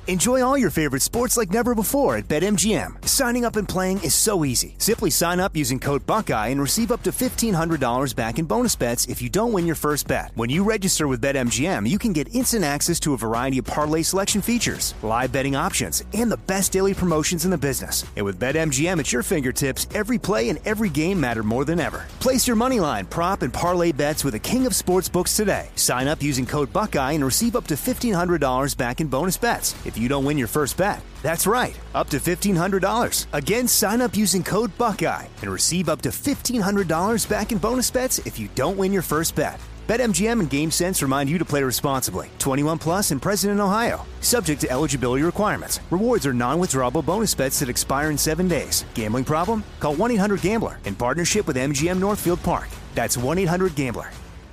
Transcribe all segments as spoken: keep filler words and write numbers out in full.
Enjoy all your favorite sports like never before at BetMGM. Signing up and playing is so easy. Simply sign up using code Buckeye and receive up to fifteen hundred dollars back in bonus bets if you don't win your first bet. When you register with BetMGM, you can get instant access to a variety of parlay selection features, live betting options, and the best daily promotions in the business. And with BetMGM at your fingertips, every play and every game matter more than ever. Place your moneyline, prop, and parlay bets with the king of sportsbooks today. Sign up using code Buckeye and receive up to fifteen hundred dollars back in bonus bets if you don't win your first bet. That's right, up to fifteen hundred dollars. Again, sign up using code Buckeye and receive up to fifteen hundred dollars back in bonus bets if you don't win your first bet. BetMGM and GameSense remind you to play responsibly. twenty-one plus and present in Ohio. Subject to eligibility requirements. Rewards are non-withdrawable bonus bets that expire in seven days. Gambling problem? Call one eight hundred gambler in partnership with M G M Northfield Park. That's one eight hundred gambler.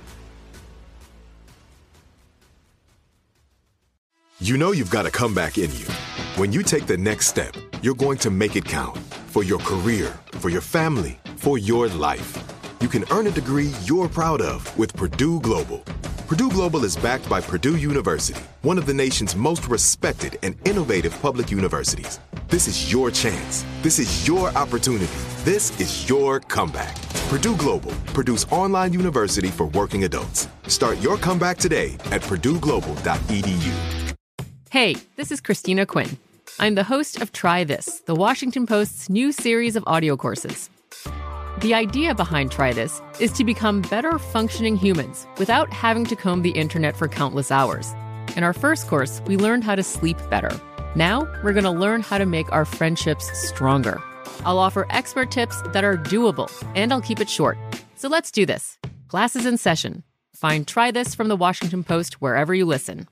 You know you've got a comeback in you. When you take the next step, you're going to make it count. For your career, for your family, for your life. You can earn a degree you're proud of with Purdue Global. Purdue Global is backed by Purdue University, one of the nation's most respected and innovative public universities. This is your chance. This is your opportunity. This is your comeback. Purdue Global, Purdue's online university for working adults. Start your comeback today at purdue global dot e d u. Hey, this is Christina Quinn. I'm the host of Try This, the Washington Post's new series of audio courses. The idea behind Try This is to become better functioning humans without having to comb the internet for countless hours. In our first course, we learned how to sleep better. Now, we're going to learn how to make our friendships stronger. I'll offer expert tips that are doable, and I'll keep it short. So let's do this. Class is in session. Find Try This from the Washington Post wherever you listen.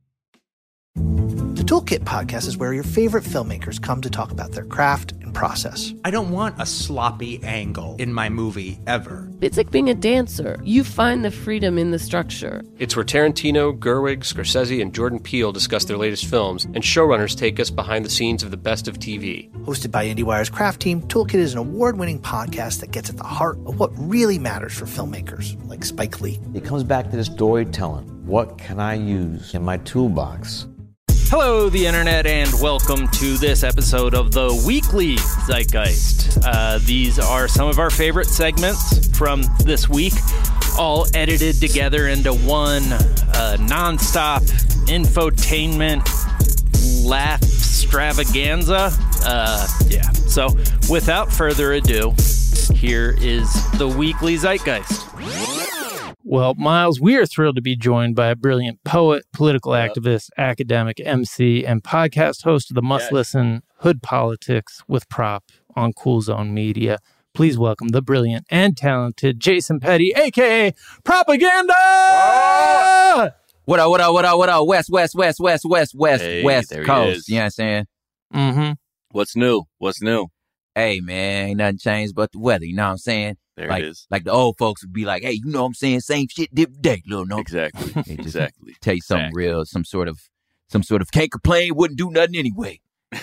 The Toolkit podcast is where your favorite filmmakers come to talk about their craft and process. I don't want a sloppy angle in my movie ever. It's like being a dancer. You find the freedom in the structure. It's where Tarantino, Gerwig, Scorsese, and Jordan Peele discuss their latest films, and showrunners take us behind the scenes of the best of T V. Hosted by IndieWire's craft team, Toolkit is an award-winning podcast that gets at the heart of what really matters for filmmakers, like Spike Lee. It comes back to this storytelling. What can I use in my toolbox? Hello, the internet, and welcome to this episode of the Weekly Zeitgeist. Uh, these are some of our favorite segments from this week, all edited together into one uh, nonstop infotainment laugh extravaganza. Uh, yeah, so without further ado, here is the Weekly Zeitgeist. Well, Miles, we are thrilled to be joined by a brilliant poet, political activist, academic, M C, and podcast host of the must-listen Hood Politics with Prop on Cool Zone Media. Please welcome the brilliant and talented Jason Petty, a k a. Propaganda! Oh! What up, what up, what up, what up? West, west, west, west, west, west, hey, west coast. You know what I'm saying? Mm-hmm. What's new? What's new? Hey, man, ain't nothing changed but the weather. You know what I'm saying? There like, it is. Like the old folks would be like, hey, you know what I'm saying? Same shit, different day, little no. Exactly. exactly. Tell you something exactly. real, some sort of, some sort of can't complain, wouldn't do nothing anyway.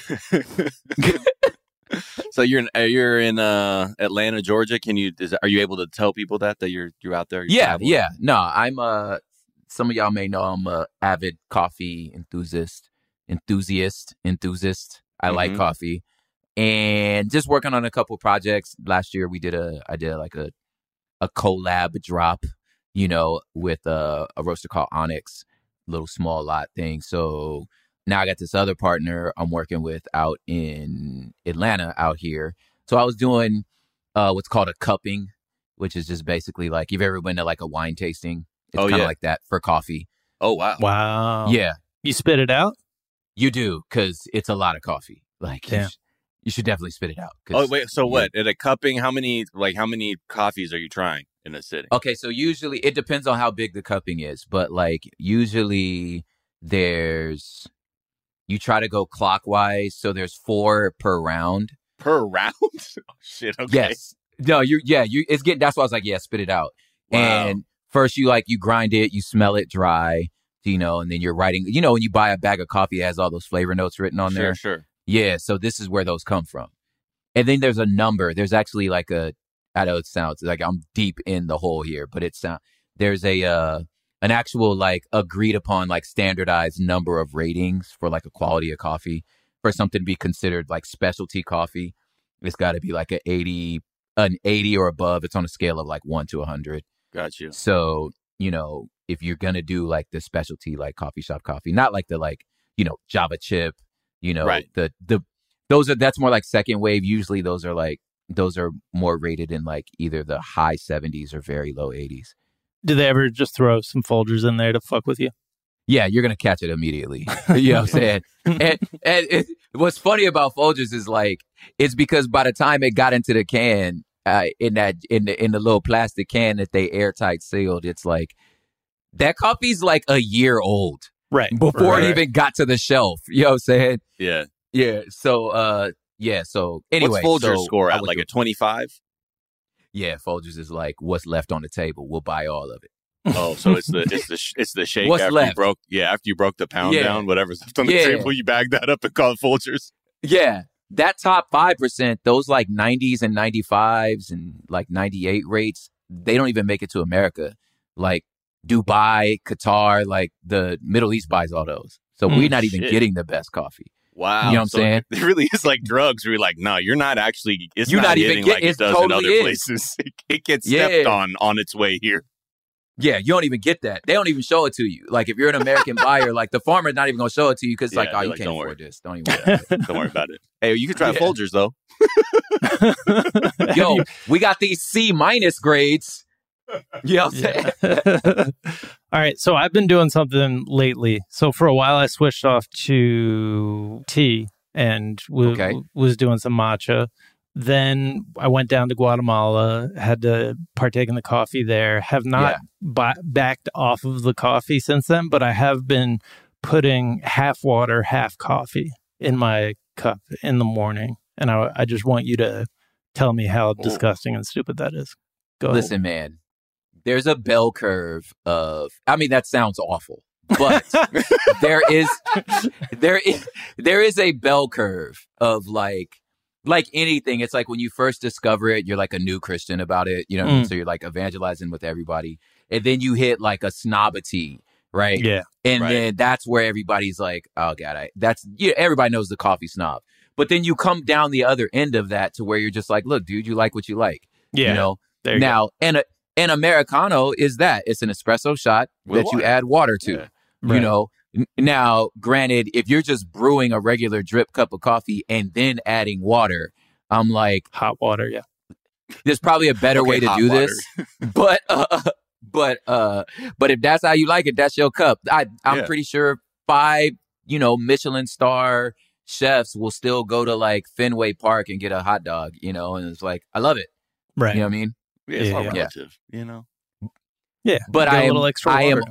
So you're in, you're in uh, Atlanta, Georgia. Can you, is, are you able to tell people that, that you're, you're out there? You're yeah. traveling? Yeah. No, I'm, uh, some of y'all may know I'm a avid coffee enthusiast, enthusiast, enthusiast. I mm-hmm. like coffee. And just working on a couple projects. Last year we did a, I did like a, a collab drop, you know, with a, a roaster called Onyx, little small lot thing. So now I got this other partner I'm working with out in Atlanta out here. So I was doing uh, what's called a cupping, which is just basically like, you've ever been to like a wine tasting? It's oh, kind of yeah. like that for coffee. Oh, wow. Wow. Yeah. You spit it out? You do, because it's a lot of coffee. Like, yeah. you, sh- you should definitely spit it out. Oh, wait. So what? At a cupping, how many, like, how many coffees are you trying in a sitting? Okay. So usually it depends on how big the cupping is. But, like, usually there's, you try to go clockwise. So there's four per round. Per round? Oh, shit. Okay. Yes. No, you, yeah, you, it's getting, that's why I was like, yeah, spit it out. Wow. And first you, like, you grind it, you smell it dry, you know, and then you're writing, you know, when you buy a bag of coffee, it has all those flavor notes written on sure, there. Sure, sure. Yeah, so this is where those come from. And then there's a number. There's actually like a, I know it sounds like I'm deep in the hole here, but it sound, there's a, uh, an actual like agreed upon like standardized number of ratings for like a quality of coffee. For something to be considered like specialty coffee, it's got to be like an eighty, an eighty or above. It's on a scale of like one to a hundred. Got you. So, you know, if you're going to do like the specialty, like coffee shop coffee, not like the like, you know, Java chip, you know, right. the, the, those are, that's more like second wave. Usually those are like, those are more rated in like either the high seventies or very low eighties. Do they ever just throw some Folgers in there to fuck with you? Yeah, you're going to catch it immediately. You know what I'm saying? and and it, what's funny about Folgers is like, it's because by the time it got into the can, uh, in that in the in the little plastic can that they airtight sealed, it's like that coffee's like a year old. Right. Before right. it even got to the shelf. You know what I'm saying? Yeah. Yeah. So uh yeah, so anyway. What's Folgers so score I at? would Like do- a twenty-five? Yeah, Folgers is like what's left on the table. We'll buy all of it. Oh, so it's the it's the sh- it's the shake What's after left? you broke yeah after you broke the pound Yeah. down, whatever's left on the Yeah. table, you bag that up and call it Folgers. Yeah, that top five percent, those like nineties and ninety-fives and like ninety-eight rates, they don't even make it to America. Like Dubai, Qatar, like the Middle East buys all those. So Mm, we're not even shit. getting the best coffee. Wow, You know what I'm so saying? It really is like drugs. Where you're like, no, you're not actually. It's You're not, not even hitting get- like it it does totally in other is. places. It, it gets stepped Yeah. on on its way here. Yeah, you don't even get that. They don't even show it to you. Like if you're an American buyer, like the farmer's not even going to show it to you because it's Yeah, like, oh, they're you like, can't don't afford worry. this. Don't even worry about it. Don't worry about it. Hey, you can try Yeah. Folgers though. Yo, we got these C minus grades. You know what I'm saying? Yeah. All right. So I've been doing something lately. So for a while, I switched off to tea and w- Okay. was doing some matcha. Then I went down to Guatemala, had to partake in the coffee there. Have not Yeah. ba- backed off of the coffee since then, but I have been putting half water, half coffee in my cup in the morning. And I, I just want you to tell me how disgusting and stupid that is. Go ahead. Listen, man, there's a bell curve of, I mean, that sounds awful, but there is, there is, there is a bell curve of like, like anything. It's like when you first discover it, you're like a new Christian about it. You know what I mean? Mm. So you're like evangelizing with everybody. And then you hit like a snobbity, right? Yeah. And Right. then that's where everybody's like, oh God, I, that's, yeah, everybody knows the coffee snob. But then you come down the other end of that to where you're just like, look, dude, you like what you like. Yeah. You know? There you Now, and a, an Americano is that. It's an espresso shot With that you water. add water to. Yeah. You Right. know, N- now, granted, if you're just brewing a regular drip cup of coffee and then adding water, I'm like, Hot water. Yeah. there's probably a better Okay, way to hot do water. this. But, uh, but, uh, but if that's how you like it, that's your cup. I, I'm Yeah. pretty sure five, you know, Michelin star chefs will still go to like Fenway Park and get a hot dog, you know, and it's like, I love it. Right. You know what I mean? Yeah, it's Yeah, all yeah. relative, you know. Yeah. But Get I a am, little extra I am, water.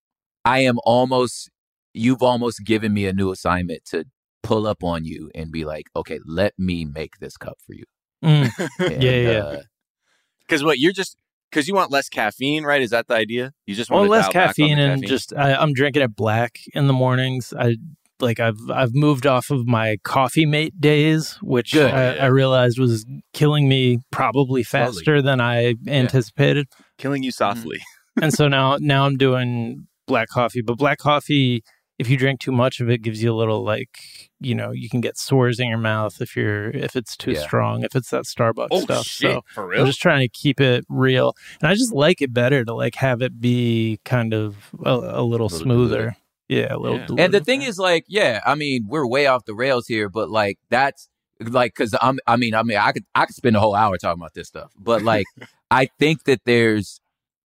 I am almost, you've almost given me a new assignment to pull up on you and be like, okay, let me make this cup for you. Mm. And, Yeah, yeah, yeah. uh, Because what you're just because you want less caffeine, right? Is that the idea? You just Well, want to less dial back on the caffeine and caffeine? just I, I'm drinking it black in the mornings. I like I've I've moved off of my coffee mate days, which Good. I, Yeah. I realized was killing me probably faster than I anticipated. killing you softly. And so now now I'm doing black coffee, but black coffee, if you drink too much of it, gives you a little like, you know, you can get sores in your mouth if you're if it's too Yeah. strong, if it's that Starbucks Oh stuff. shit! So For I'm real? just trying to keep it real, and I just like it better to like have it be kind of a, a little Little smoother. diluted. Yeah, a little. Yeah. diluted. And the thing is, like, yeah, I mean, we're way off the rails here, but like, that's like, cause I'm, I mean, I mean, I could, I could spend a whole hour talking about this stuff, but like, I think that there's,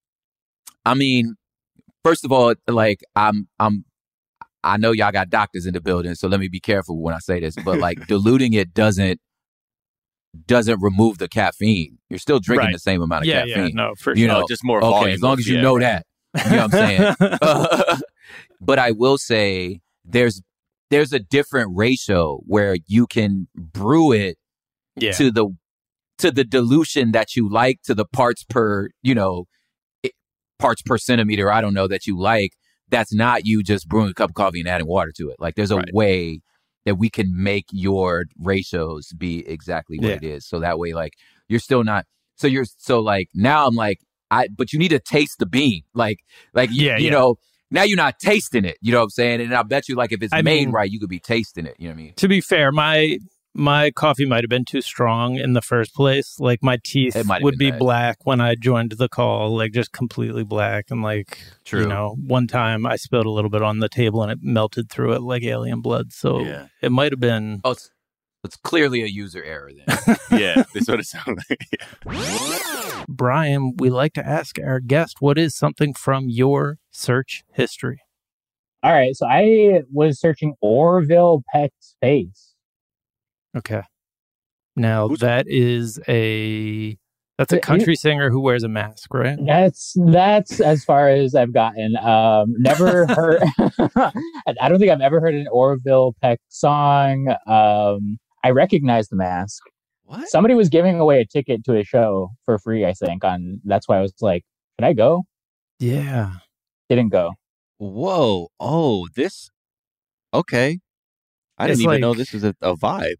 I mean, first of all, like, I'm, I'm, I know y'all got doctors in the building, so let me be careful when I say this, but like, diluting it doesn't, doesn't remove the caffeine. You're still drinking Right. the same amount of yeah, caffeine. yeah, no, for You sure. know, Oh, just more okay, volume. as long as you yeah. know that. You know what I'm saying? But I will say there's there's a different ratio where you can brew it yeah, to the to the dilution that you like, to the parts per, you know, it, parts per centimeter, I don't know, that you like. That's not you just brewing a cup of coffee and adding water to it. Like there's a Right. way that we can make your ratios be exactly what Yeah. it is. So that way, like, you're still not, so you're, so like, now I'm like, I, but you need to taste the bean. Like, like you, Yeah, you yeah. know, now you're not tasting it. You know what I'm saying? And I bet you, like, if it's I made mean- right, you could be tasting it. You know what I mean? To be fair, my my coffee might have been too strong in the first place. Like my teeth It might have would been be that. black when I joined the call, like just completely black. And like, True. you know, one time I spilled a little bit on the table and it melted through it like alien blood. So Yeah. it might have been. Oh, it's, it's clearly a user error then. Yeah, this what it sounds like. Brian, we like to ask our guest, what is something from your search history? All right, so I was searching Orville Peck's face. Okay. Now that is a that's a country singer who wears a mask, right? That's that's as far as I've gotten. Um, never heard. I don't think I've ever heard an Orville Peck song. Um, I recognize the mask. What? Somebody was giving away a ticket to a show for free, I think. On that's why I was like, "Can I go?" Yeah. Didn't go. Whoa. Oh, this. Okay. I It's didn't even know like- this was a, a vibe.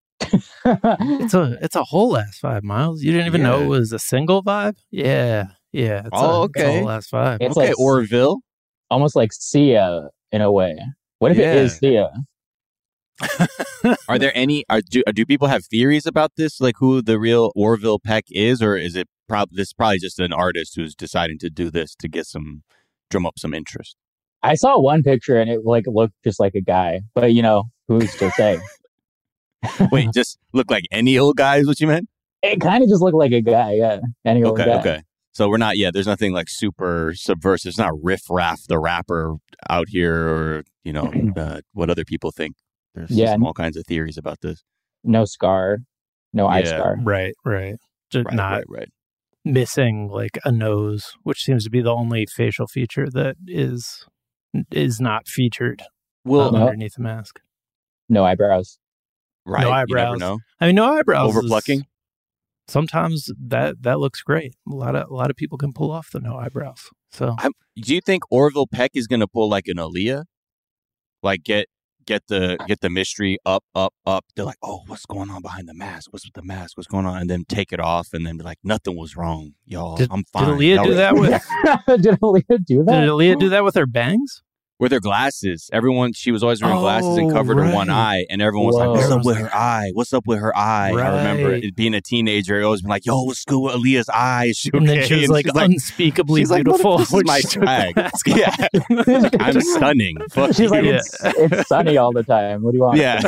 It's a it's a whole ass vibe, Miles. You didn't even know Yeah. it was a single vibe? Yeah. Yeah. It's Oh, a, it's a okay. whole ass vibe. It's Okay, like Orville. almost like Sia in a way. What if Yeah. it is Sia? Are there any? Are do do people have theories about this? Like who the real Orville Peck is, or is it probably this is probably just an artist who's deciding to do this to get some drum up some interest? I saw one picture and it like looked just like a guy, but you know who's to say? Wait, just look like any old guy is what you meant? It kind of just looked like a guy, yeah. Any old Okay, guy. okay. So we're not, yeah, there's nothing like super subversive. It's not Riff Raff the rapper out here or, you know, uh, what other people think. There's Yeah. just all kinds of theories about this. No scar, no eye Yeah. scar. Right, right. Just Right, not right, right. missing like a nose, which seems to be the only facial feature that is is not featured Well, um, No. underneath the mask. No eyebrows. right. No You eyebrows. never know. I mean, no eyebrows. is- Overplucking? Sometimes that that looks great. A lot of a lot of people can pull off the no eyebrows. So I'm, do you think Orville Peck is going to pull like an Aaliyah? Like get get the get the mystery up, up, up. They're like, oh, what's going on behind the mask? What's with the mask? What's going on? And then take it off and then be like, nothing was wrong, y'all. did, I'm did fine. Aaliyah Y'all do were- that with? Did Aaliyah do Did that? Aaliyah do that with her bangs? With her glasses. Everyone, she was always wearing glasses and Oh, covered her one right. eye. And everyone was Whoa. like, what's up Everyone's with like- her eye? What's up with her eye? I remember Right. it being a teenager, I always been like, yo, what's good with Aaliyah's eye? Is she And then okay? she was And like she's unspeakably she's like, beautiful. this is when my she took the swag. mask Yeah. off. I'm stunning. Fuck She's like, you. it's, it's sunny all the time. What do you want? Yeah.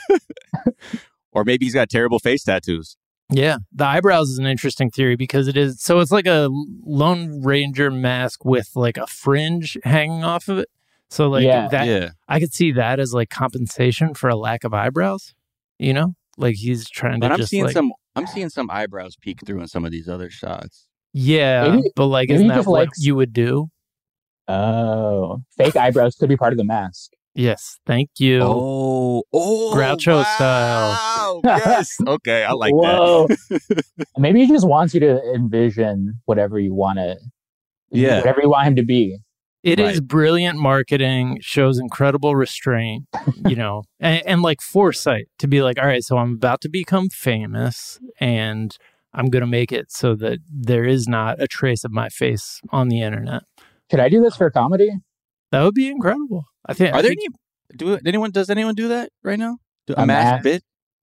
Or maybe he's got terrible face tattoos. Yeah, the eyebrows is an interesting theory because it is so it's like a Lone Ranger mask with like a fringe hanging off of it. So like Yeah. that, Yeah. I could see that as like compensation for a lack of eyebrows. You know, like he's trying But to I'm just seeing like, some I'm seeing some eyebrows peek through in some of these other shots. yeah, Maybe- but like maybe isn't he that just what likes- you would do? Oh, fake eyebrows could be part of the mask. Yes, thank you. Oh, oh, Groucho wow. Yes. Okay, I like Whoa. that. Maybe he just wants you to envision whatever you want to, Yeah. whatever you want him to be. It is Right. brilliant marketing, shows incredible restraint, you know, and, and like foresight to be like, all right, so I'm about to become famous and I'm going to make it so that there is not a trace of my face on the internet. Could I do this for comedy? That would be incredible. I think. Are I there think, any do anyone does anyone do that right now? Do, a A mask mask? bit?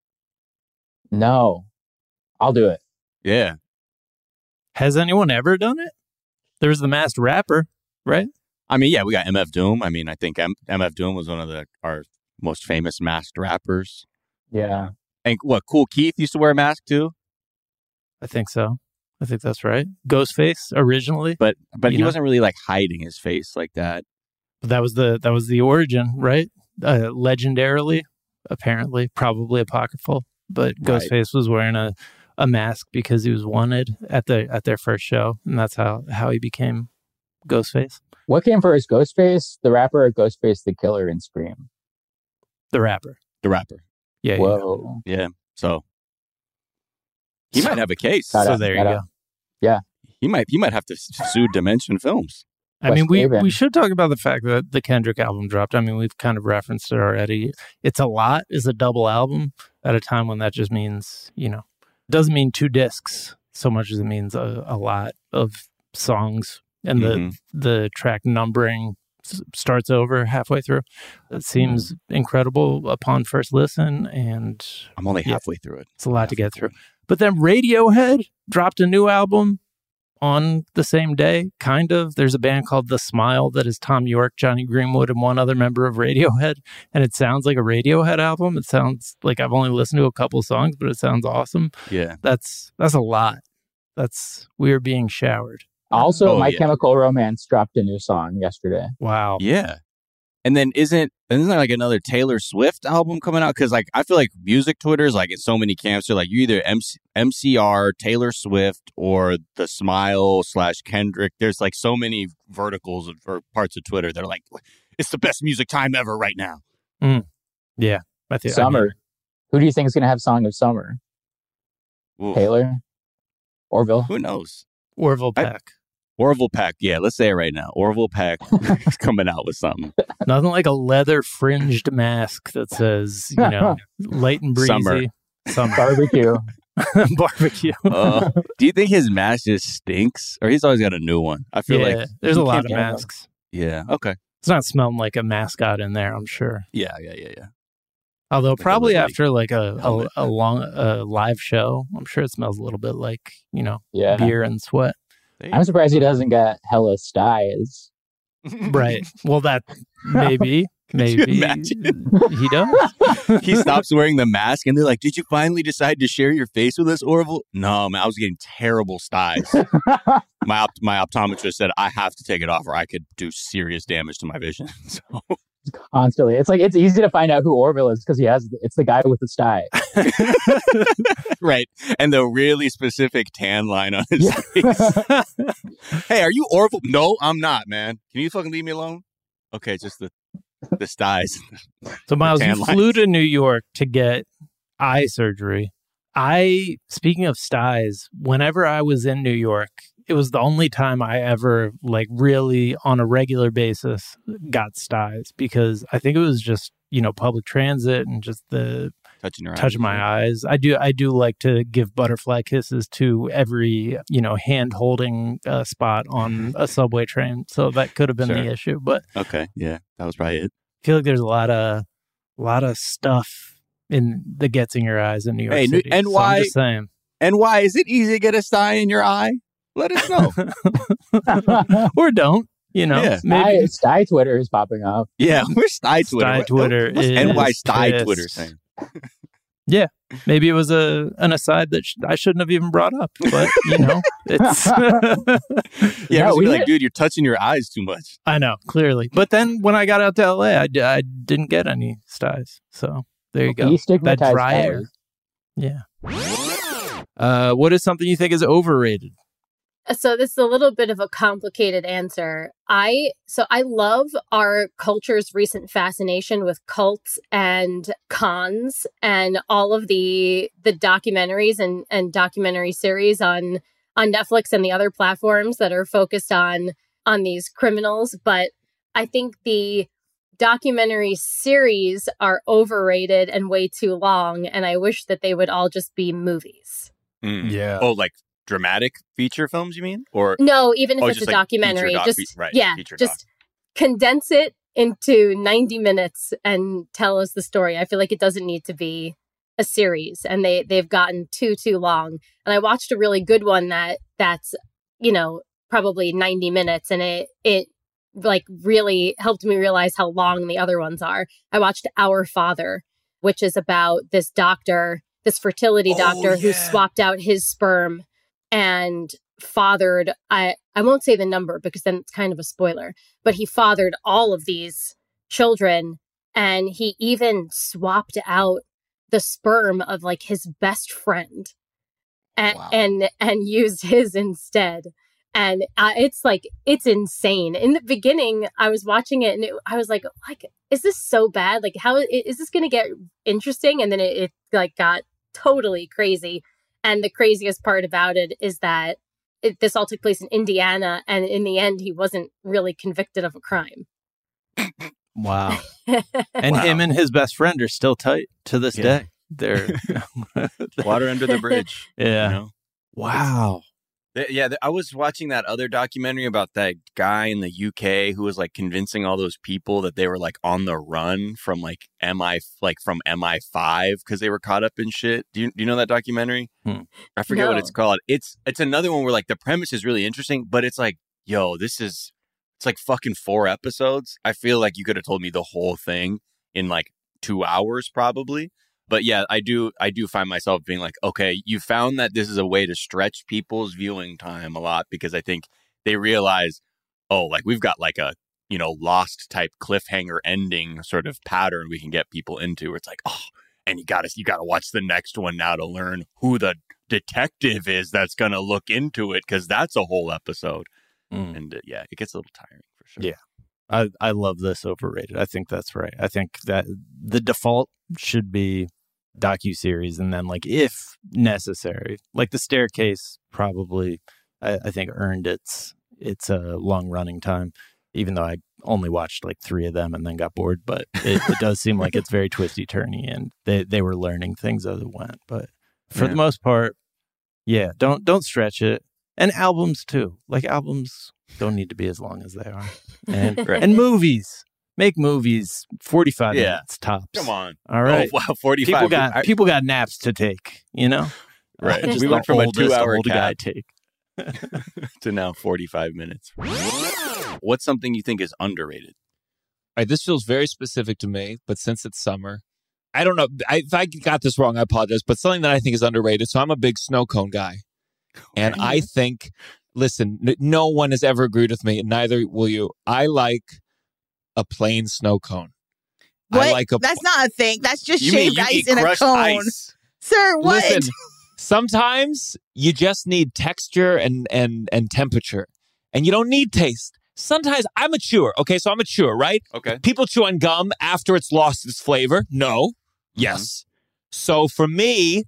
No, I'll do it. Yeah. has anyone ever done it? There's the Masked Rapper, right? I mean, yeah, we got M F Doom. I mean, I think M- MF Doom was one of the our most famous masked rappers. Yeah. And what, Cool Keith used to wear a mask too? I think so. I think that's right. Ghostface originally, But but You he know? wasn't really like hiding his face like that. but that was the that was the origin, right? Uh, legendarily, apparently, probably apocryphal, but Right. Ghostface was wearing a, a mask because he was wanted at the at their first show, and that's how how he became Ghostface, What came first, Ghostface, the rapper, or Ghostface the killer in Scream? the rapper. The rapper. Yeah, yeah. Whoa. Yeah. So he might have a case. Shout So out, there you shout go. out. Yeah. He might he might have to sue Dimension Films. I mean, West we, Haven. we should talk about the fact that the Kendrick album dropped. I mean, we've kind of referenced it already. It's a lot is a double album at a time when that just means, you know, doesn't mean two discs so much as it means a, a lot of songs, and Mm-hmm. the the track numbering s- starts over halfway through. It seems incredible upon first listen, and I'm only yeah, halfway through it. it's a lot to get through. But then Radiohead dropped a new album on the same day, kind of. There's a band called The Smile that is Tom York, Johnny Greenwood, and one other member of Radiohead. And it sounds like a Radiohead album. It sounds like I've only listened to a couple songs, but it sounds awesome. Yeah. That's that's a lot. That's we're being showered. Also, Oh, My yeah. Chemical Romance dropped a new song yesterday. Wow. Yeah. And then isn't isn't there like another Taylor Swift album coming out? Because like I feel like music Twitter is like in so many camps. You're like you either M C, M C R, Taylor Swift, or The Smile slash Kendrick. There's like so many verticals of, or parts of Twitter that are like, it's the best music time ever right now. Mm. Yeah. I think, Summer. I mean, Who do you think is going to have Song of Summer? Ooh, Taylor? Orville? who knows? Orville I- Peck. Orville Peck. Yeah, let's say it right now. Orville Peck is coming out with something. Nothing like a leather fringed mask that says, you know, light and breezy. Summer. Summer. Barbecue. Barbecue. Uh, do you think his mask just stinks, or he's always got a new one? I feel yeah, like there's you a lot can't of get one. masks. Yeah. Okay. It's not smelling like a mascot in there, I'm sure. Yeah. Yeah. Yeah. Yeah. Although Like a probably little, after like a, a, helmet. a long uh, live show, I'm sure it smells a little bit like, you know, Yeah. beer and sweat. I'm surprised he doesn't get hella styes. Right. Well, that maybe, maybe imagine? he does. He stops wearing the mask, and they're like, "Did you finally decide to share your face with us, Orville?" No, man, I was getting terrible styes. my opt- my optometrist said I have to take it off, or I could do serious damage to my vision. So Constantly. It's like, it's easy to find out who Orville is because he has, it's the guy with the sty. right, and the really specific tan line on his Yeah. face. Hey, are you Orville? No, I'm not, man. Can you fucking leave me alone? Okay, just the the styes. So Miles, tan you lines. flew to New York to get eye surgery. I, speaking of styes, whenever I was in New York, it was the only time I ever, like, really on a regular basis got styes, because I think it was just, you know, public transit and just the Touching your eyes. touch of my eyes. I do, I do like to give butterfly kisses to every, you know, hand holding uh, spot on a subway train. So that could have been Sure. the issue, but Okay, yeah, that was probably it. I feel like there's a lot of, a lot of stuff in that gets in your eyes in New York Hey, New- City. and So why- I'm just saying. And why is it easy to get a sty in your eye? Let us know. Or don't, you know. Yeah. Maybe Sty, Sty Twitter is popping up. Yeah, where's Sty Twitter? Sty What- Twitter What's is N Y Sty pissed. Twitter saying? yeah, maybe it was a an aside that sh- I shouldn't have even brought up, but you know, it's. Yeah, No, I was we like, did- dude, you're touching your eyes too much. I know, clearly. But then when I got out to L A, I, d- I didn't get any styes. So there you go. That Destigmatize dry styes. air. Yeah. Uh, what is something you think is overrated? So this is a little bit of a complicated answer. I so I love our culture's recent fascination with cults and cons and all of the the documentaries and, and documentary series on on Netflix and the other platforms that are focused on on these criminals. But I think the documentary series are overrated and way too long, and I wish that they would all just be movies. Yeah. Oh, like dramatic feature films, you mean? Or No, even if Oh, it's a just like documentary, feature doc- just fe- right, yeah, feature just condense it into ninety minutes and tell us the story. I feel like it doesn't need to be a series, and they they've gotten too too long. And I watched a really good one that that's you know probably ninety minutes, and it it like really helped me realize how long the other ones are. I watched Our Father, which is about this doctor, this fertility Oh, doctor who yeah. swapped out his sperm and fathered, I, I won't say the number because then it's kind of a spoiler, but he fathered all of these children, and he even swapped out the sperm of like his best friend and and, and used his instead. And uh, it's like, it's insane. In the beginning, I was watching it and it, I was like, like, is this so bad? Like, how is this going to get interesting? And then it, it like got totally crazy. And the craziest part about it is that it, this all took place in Indiana. And in the end, he wasn't really convicted of a crime. Wow. And Wow. him and his best friend are still tight to this Yeah. day. They're water under the bridge. Yeah. You know? Wow. Th- Yeah, th- I was watching that other documentary about that guy in the U K who was like convincing all those people that they were like on the run from like M I like from M I five because they were caught up in shit. Do you do you know that documentary? Hmm. I forget what No. it's called. It's it's another one where like the premise is really interesting, but it's like, yo, this is it's like fucking four episodes. I feel like you could have told me the whole thing in like two hours probably. But yeah, I do I do find myself being like, okay, you found that this is a way to stretch people's viewing time a lot because I think they realize, oh, like we've got like a, you know, Lost type cliffhanger ending sort of pattern we can get people into where it's like, oh, and you got to you got to watch the next one now to learn who the detective is that's going to look into it because that's a whole episode. Mm. And uh, yeah, it gets a little tiring for sure. Yeah. I, I love this overrated. I think that's right. I think that the default should be docuseries, and then like if necessary, like The Staircase probably I, I think earned its its a uh, long running time, even though I only watched like three of them and then got bored. But it, it does seem like it's very twisty turny, and they they were learning things as it went. But for Yeah. the most part, yeah, don't don't stretch it. And albums too. Like albums don't need to be as long as they are. And Right. and movies. Make movies forty-five Yeah. minutes tops. Come on. All right. Oh, wow, forty-five. People got I- people got naps to take, you know? Right. Just We the went from a oldest two-hour old cap. guy take. to now forty-five minutes. What's something you think is underrated? All right, this feels very specific to me, but since it's summer, I don't know. I, if I got this wrong, I apologize. But something that I think is underrated. So I'm a big snow cone guy, and I think, listen, n- no one has ever agreed with me, and neither will you. I like a plain snow cone. What? I like a. That's not a thing. That's just You mean shaved you ice eat in a crushed cone. ice? Sir, what? Listen, sometimes you just need texture and and and temperature, and you don't need taste. Sometimes I'm a chewer. Okay, so I'm a chewer, right? Okay. People chew on gum after it's lost its flavor. No. Yes. So for me,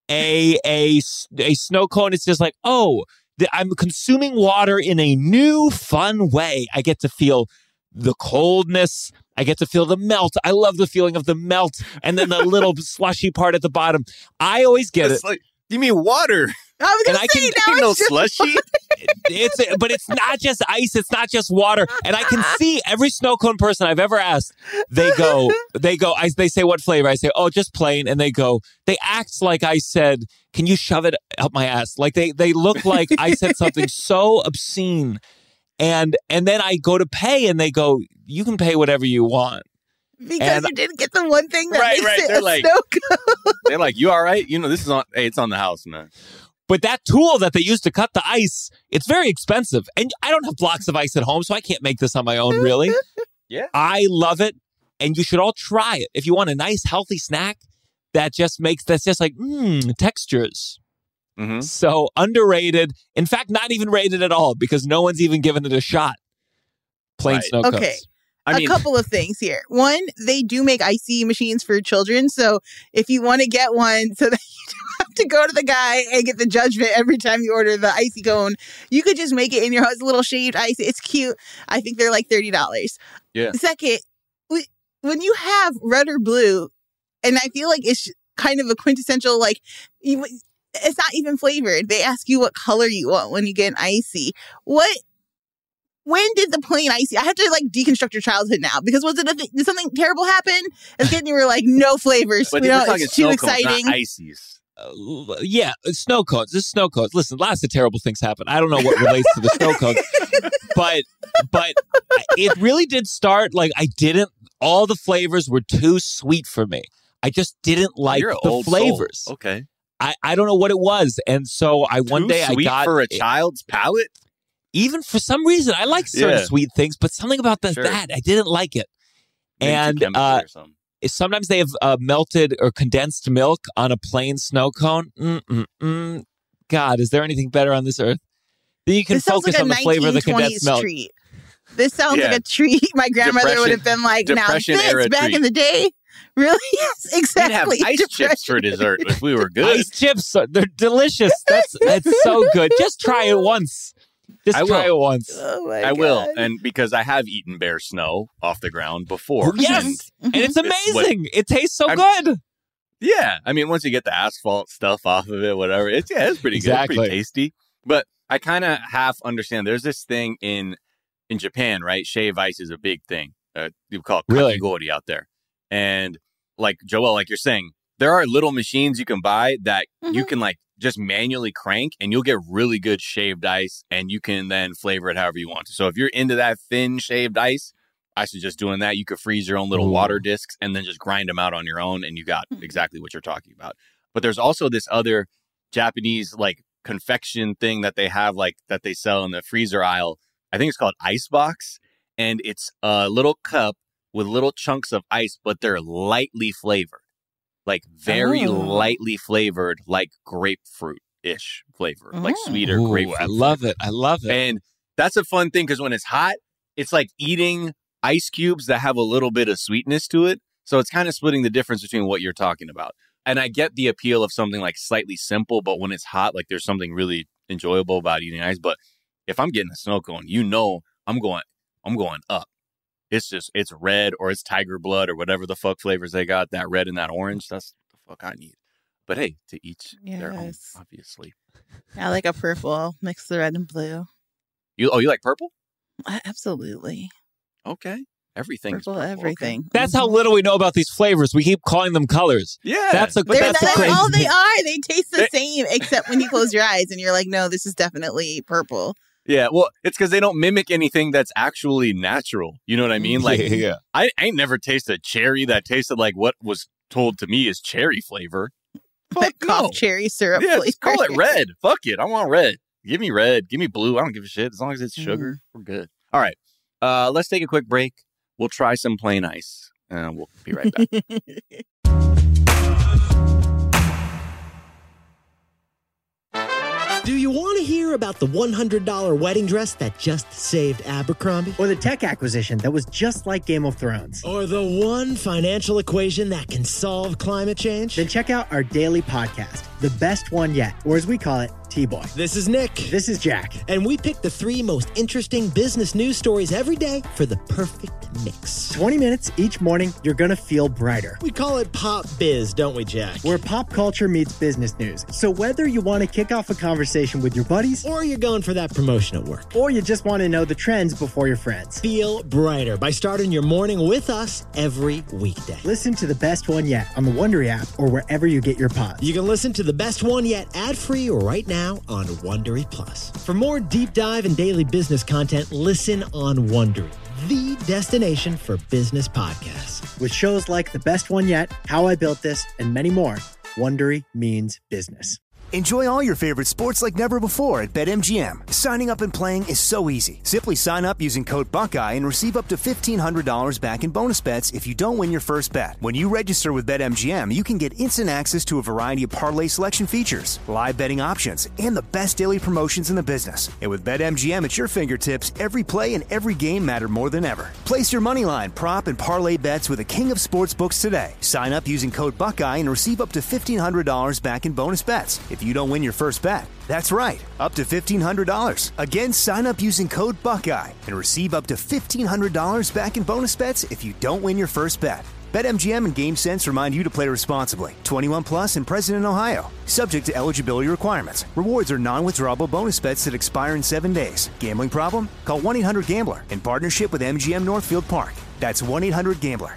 a a s- a snow cone is just like, oh, the, I'm consuming water in a new, fun way. I get to feel the coldness. I get to feel the melt. I love the feeling of the melt, and then the little slushy part at the bottom. I always get It's it. like, you mean water? I was And gonna I say can- now no it's just slushy? It's but it's not just ice. It's not just water. And I can see every snow cone person I've ever asked. They go, they go. I, they say what flavor? I say, oh, just plain. And they go, they act like I said, can you shove it up my ass? Like they they look like I said something so obscene. And and then I go to pay, and they go, you can pay whatever you want. because and- you didn't get the one thing that Right, makes right. it They're a like- snow cone. They're like, you all right? You know, this is on. Hey, it's on the house, man. But that tool that they use to cut the ice, it's very expensive. And I don't have blocks of ice at home, so I can't make this on my own, really. Yeah. I love it. And you should all try it. If you want a nice, healthy snack that just makes, that's just like, mmm, textures. Mm-hmm. So underrated. In fact, not even rated at all because no one's even given it a shot. Plain Right. snow cones. Okay. I mean, a couple of things here. One, they do make icy machines for children. So if you want to get one so that you don't have to go to the guy and get the judgment every time you order the icy cone, you could just make it in your house, little shaved ice. It's cute. I think they're like thirty dollars. Yeah. Second, we- when you have red or blue, and I feel like it's kind of a quintessential, like, you, it's not even flavored. They ask you what color you want when you get an icy. What? When did the plain icy? I have to like deconstruct your childhood now because was it a th- did something terrible happen? As a kid, you were like no flavors. but we we're don't, talking it's too snow cones, exciting. not ices. Uh, yeah, snow cones. This is snow cones. Listen, lots of terrible things happen. I don't know what relates to the snow cones, but but it really did start like I didn't. All the flavors were too sweet for me. I just didn't like You're an the old flavors. soul. Okay. I, I don't know what it was, and so I one Too day sweet I got for a child's palate. even for some reason I like certain Yeah. sweet things, but something about the, Sure. that I didn't like it. Maybe too And chemical uh, or something. sometimes they have uh, melted or condensed milk on a plain snow cone. Mm-mm-mm. God, is there anything better on this earth? Then you can This sounds focus like a on the flavor of the nineteen twenties condensed milk. treat. This sounds Yeah. like a treat. My grandmother would Depression- have been like, "Now Depression this era back treat. in the day, really? Yes, We'd have exactly. ice chips for Depression. dessert if we were good. Ice chips, are- they're delicious. That's that's so good. Just try it once. Just I try will. it once. Oh my I will, God. and because I have eaten bear snow off the ground before. Yes, and and it's what- amazing. It tastes so I'm- good. yeah, I mean, once you get the asphalt stuff off of it, whatever, it's yeah, it's pretty good, it's Exactly. pretty tasty. But I kind of half understand. There's this thing in in Japan, right? Shave ice is a big thing. Uh, you call it Really? kakigori out there. And like Joel, like you're saying, there are little machines you can buy that Mm-hmm. you can like just manually crank and you'll get really good shaved ice and you can then flavor it however you want to. So if you're into that thin shaved ice, I suggest doing that. You could freeze your own little Ooh. water discs and then just grind them out on your own and you got exactly what you're talking about. But there's also this other Japanese like confection thing that they have like that they sell in the freezer aisle. I think it's called Icebox, and it's a little cup with little chunks of ice, but they're lightly flavored. Like very Oh. lightly flavored, like grapefruit-ish flavor, like sweeter Ooh, grapefruit. I love flavor. it. I love it. And that's a fun thing because when it's hot, it's like eating ice cubes that have a little bit of sweetness to it. So it's kind of splitting the difference between what you're talking about. And I get the appeal of something like slightly simple, but when it's hot, like there's something really enjoyable about eating ice. But if I'm getting a snow cone, you know I'm going, I'm going up. It's just, it's red or it's tiger blood or whatever the fuck flavors they got, that red and that orange. That's the fuck I need. But hey, to each their own, Yes. obviously. I like a purple. Mix the red and blue. You Oh, you like purple? Uh, absolutely. Okay. Everything. Purple, everything. That's how little we know about these flavors. We keep calling them colors. Yeah. That's a They're, that's a that's crazy all they thing. are. They taste the same, except when you close your eyes and you're like, no, this is definitely purple. Yeah, well, it's because they don't mimic anything that's actually natural. You know what I mean? Like, Yeah, yeah. I, I ain't never tasted cherry that tasted like what was told to me is cherry flavor. That Fuck cough no. cherry syrup Yeah, flavor. just call it red. Fuck it. I want red. Give me red. Give me blue. I don't give a shit. As long as it's sugar, we're good. All right. Uh, let's take a quick break. We'll try some plain ice, and we'll be right back. Do you want to hear about the one hundred dollars wedding dress that just saved Abercrombie? Or the tech acquisition that was just like Game of Thrones? Or the one financial equation that can solve climate change? Then check out our daily podcast, The Best One Yet, or as we call it, T-Boy. This is Nick. This is Jack. And we pick the three most interesting business news stories every day for the perfect mix. twenty minutes each morning, you're going to feel brighter. We call it Pop Biz, don't we, Jack? Where pop culture meets business news. So whether you want to kick off a conversation with your buddies, or you're going for that promotion at work, or you just want to know the trends before your friends, feel brighter by starting your morning with us every weekday. Listen to The Best One Yet on the Wondery app or wherever you get your pods. You can listen to The Best One Yet ad-free right now on Wondery Plus. For more deep dive and daily business content, listen on Wondery, the destination for business podcasts. With shows like The Best One Yet, How I Built This, and many more, Wondery means business. Enjoy all your favorite sports like never before at BetMGM. Signing up and playing is so easy. Simply sign up using code Buckeye and receive up to fifteen hundred dollars back in bonus bets if you don't win your first bet. When you register with BetMGM, you can get instant access to a variety of parlay selection features, live betting options, and the best daily promotions in the business. And with BetMGM at your fingertips, every play and every game matter more than ever. Place your moneyline, prop, and parlay bets with the king of sportsbooks today. Sign up using code Buckeye and receive up to fifteen hundred dollars back in bonus bets if you don't win your first bet. That's right, up to fifteen hundred dollars. Again, sign up using code Buckeye and receive up to fifteen hundred dollars back in bonus bets if you don't win your first bet. BetMGM and GameSense remind you to play responsibly. twenty-one plus and present in Ohio. Subject to eligibility requirements. Rewards are non-withdrawable bonus bets that expire in seven days. Gambling problem? Call one eight hundred gambler in partnership with M G M Northfield Park. That's one eight hundred gambler.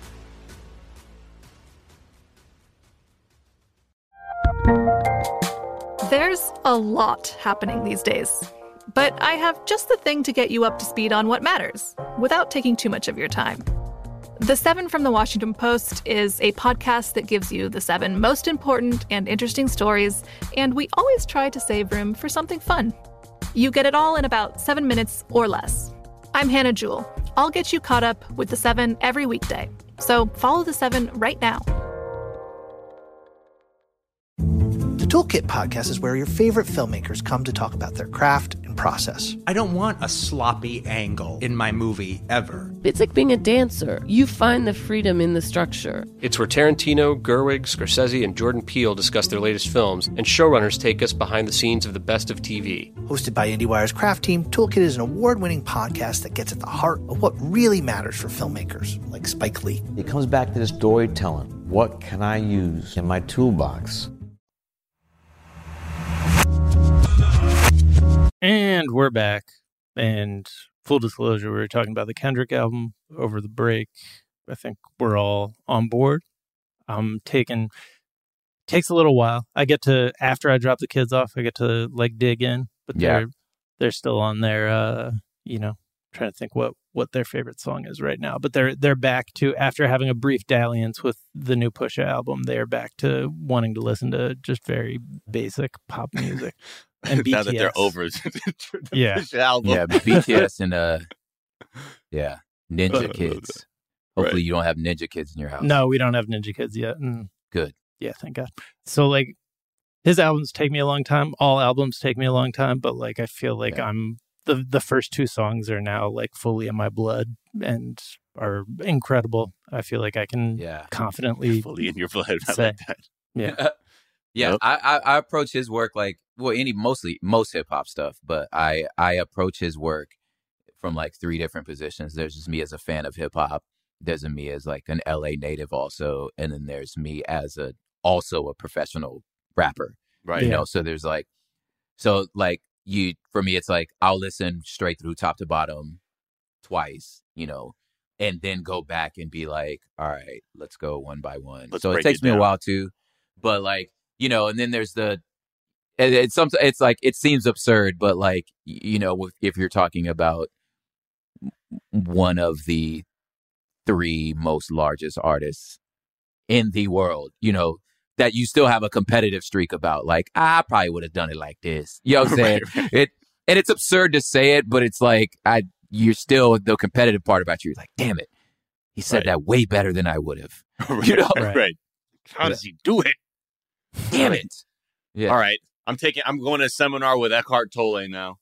There's a lot happening these days, but I have just the thing to get you up to speed on what matters without taking too much of your time. The Seven from the Washington Post is a podcast that gives you the seven most important and interesting stories, and we always try to save room for something fun. You get it all in about seven minutes or less. I'm Hannah Jewell. I'll get you caught up with the seven every weekday. So follow the seven right now. The Toolkit podcast is where your favorite filmmakers come to talk about their craft and process. I don't want a sloppy angle in my movie ever. It's like being a dancer. You find the freedom in the structure. It's where Tarantino, Gerwig, Scorsese, and Jordan Peele discuss their latest films, and showrunners take us behind the scenes of the best of T V. Hosted by IndieWire's craft team, Toolkit is an award-winning podcast that gets at the heart of what really matters for filmmakers, like Spike Lee. It comes back to the storytelling. What can I use in my toolbox? And we're back. And full disclosure, we were talking about the Kendrick album over the break. I think we're all on board. I'm taking, takes a little while. I get to, after I drop the kids off, I get to like dig in, but Yeah. they're, they're still on their, uh, you know, trying to think what, what their favorite song is right now. But they're, they're back to, after having a brief dalliance with the new Pusha album, they're back to wanting to listen to just very basic pop music. And B T S. Now that they're over the Yeah. Pusha album. Yeah, B T S and uh, yeah, Ninja Uh, Kids. Hopefully, right. you don't have Ninja Kids in your house. No, we don't have Ninja Kids yet. And Good. yeah, thank God. So like his albums take me a long time. All albums take me a long time, but like I feel like Yeah. I'm the the first two songs are now like fully in my blood and are incredible. I feel like I can Yeah. confidently Fully in your blood. I say, like that. yeah. Yeah, Yep. I, I I approach his work like well, any mostly most hip hop stuff, but I I approach his work from like three different positions. There's just me as a fan of hip hop. There's a me as like an L A native also, and then there's me as a also a professional rapper. Right. You Yeah. know, so there's like so like you for me it's like I'll listen straight through top to bottom twice, you know, and then go back and be like, all right, let's go one by one. Let's so it break takes it me a down. while too, but like you know, and then there's the it, it's some it's like it seems absurd, but like y- you know, if, if you're talking about one of the three most largest artists in the world, you know, that you still have a competitive streak about, like I probably would have done it like this. You know what I'm saying? Right, right. It and it's absurd to say it, but it's like I you're still the competitive part about you. You're like, damn it, he said Right. that way better than I would have. Right, You know? Right. right. How does he do it? Damn it. Yeah. All right. I'm taking. I'm going to a seminar with Eckhart Tolle now.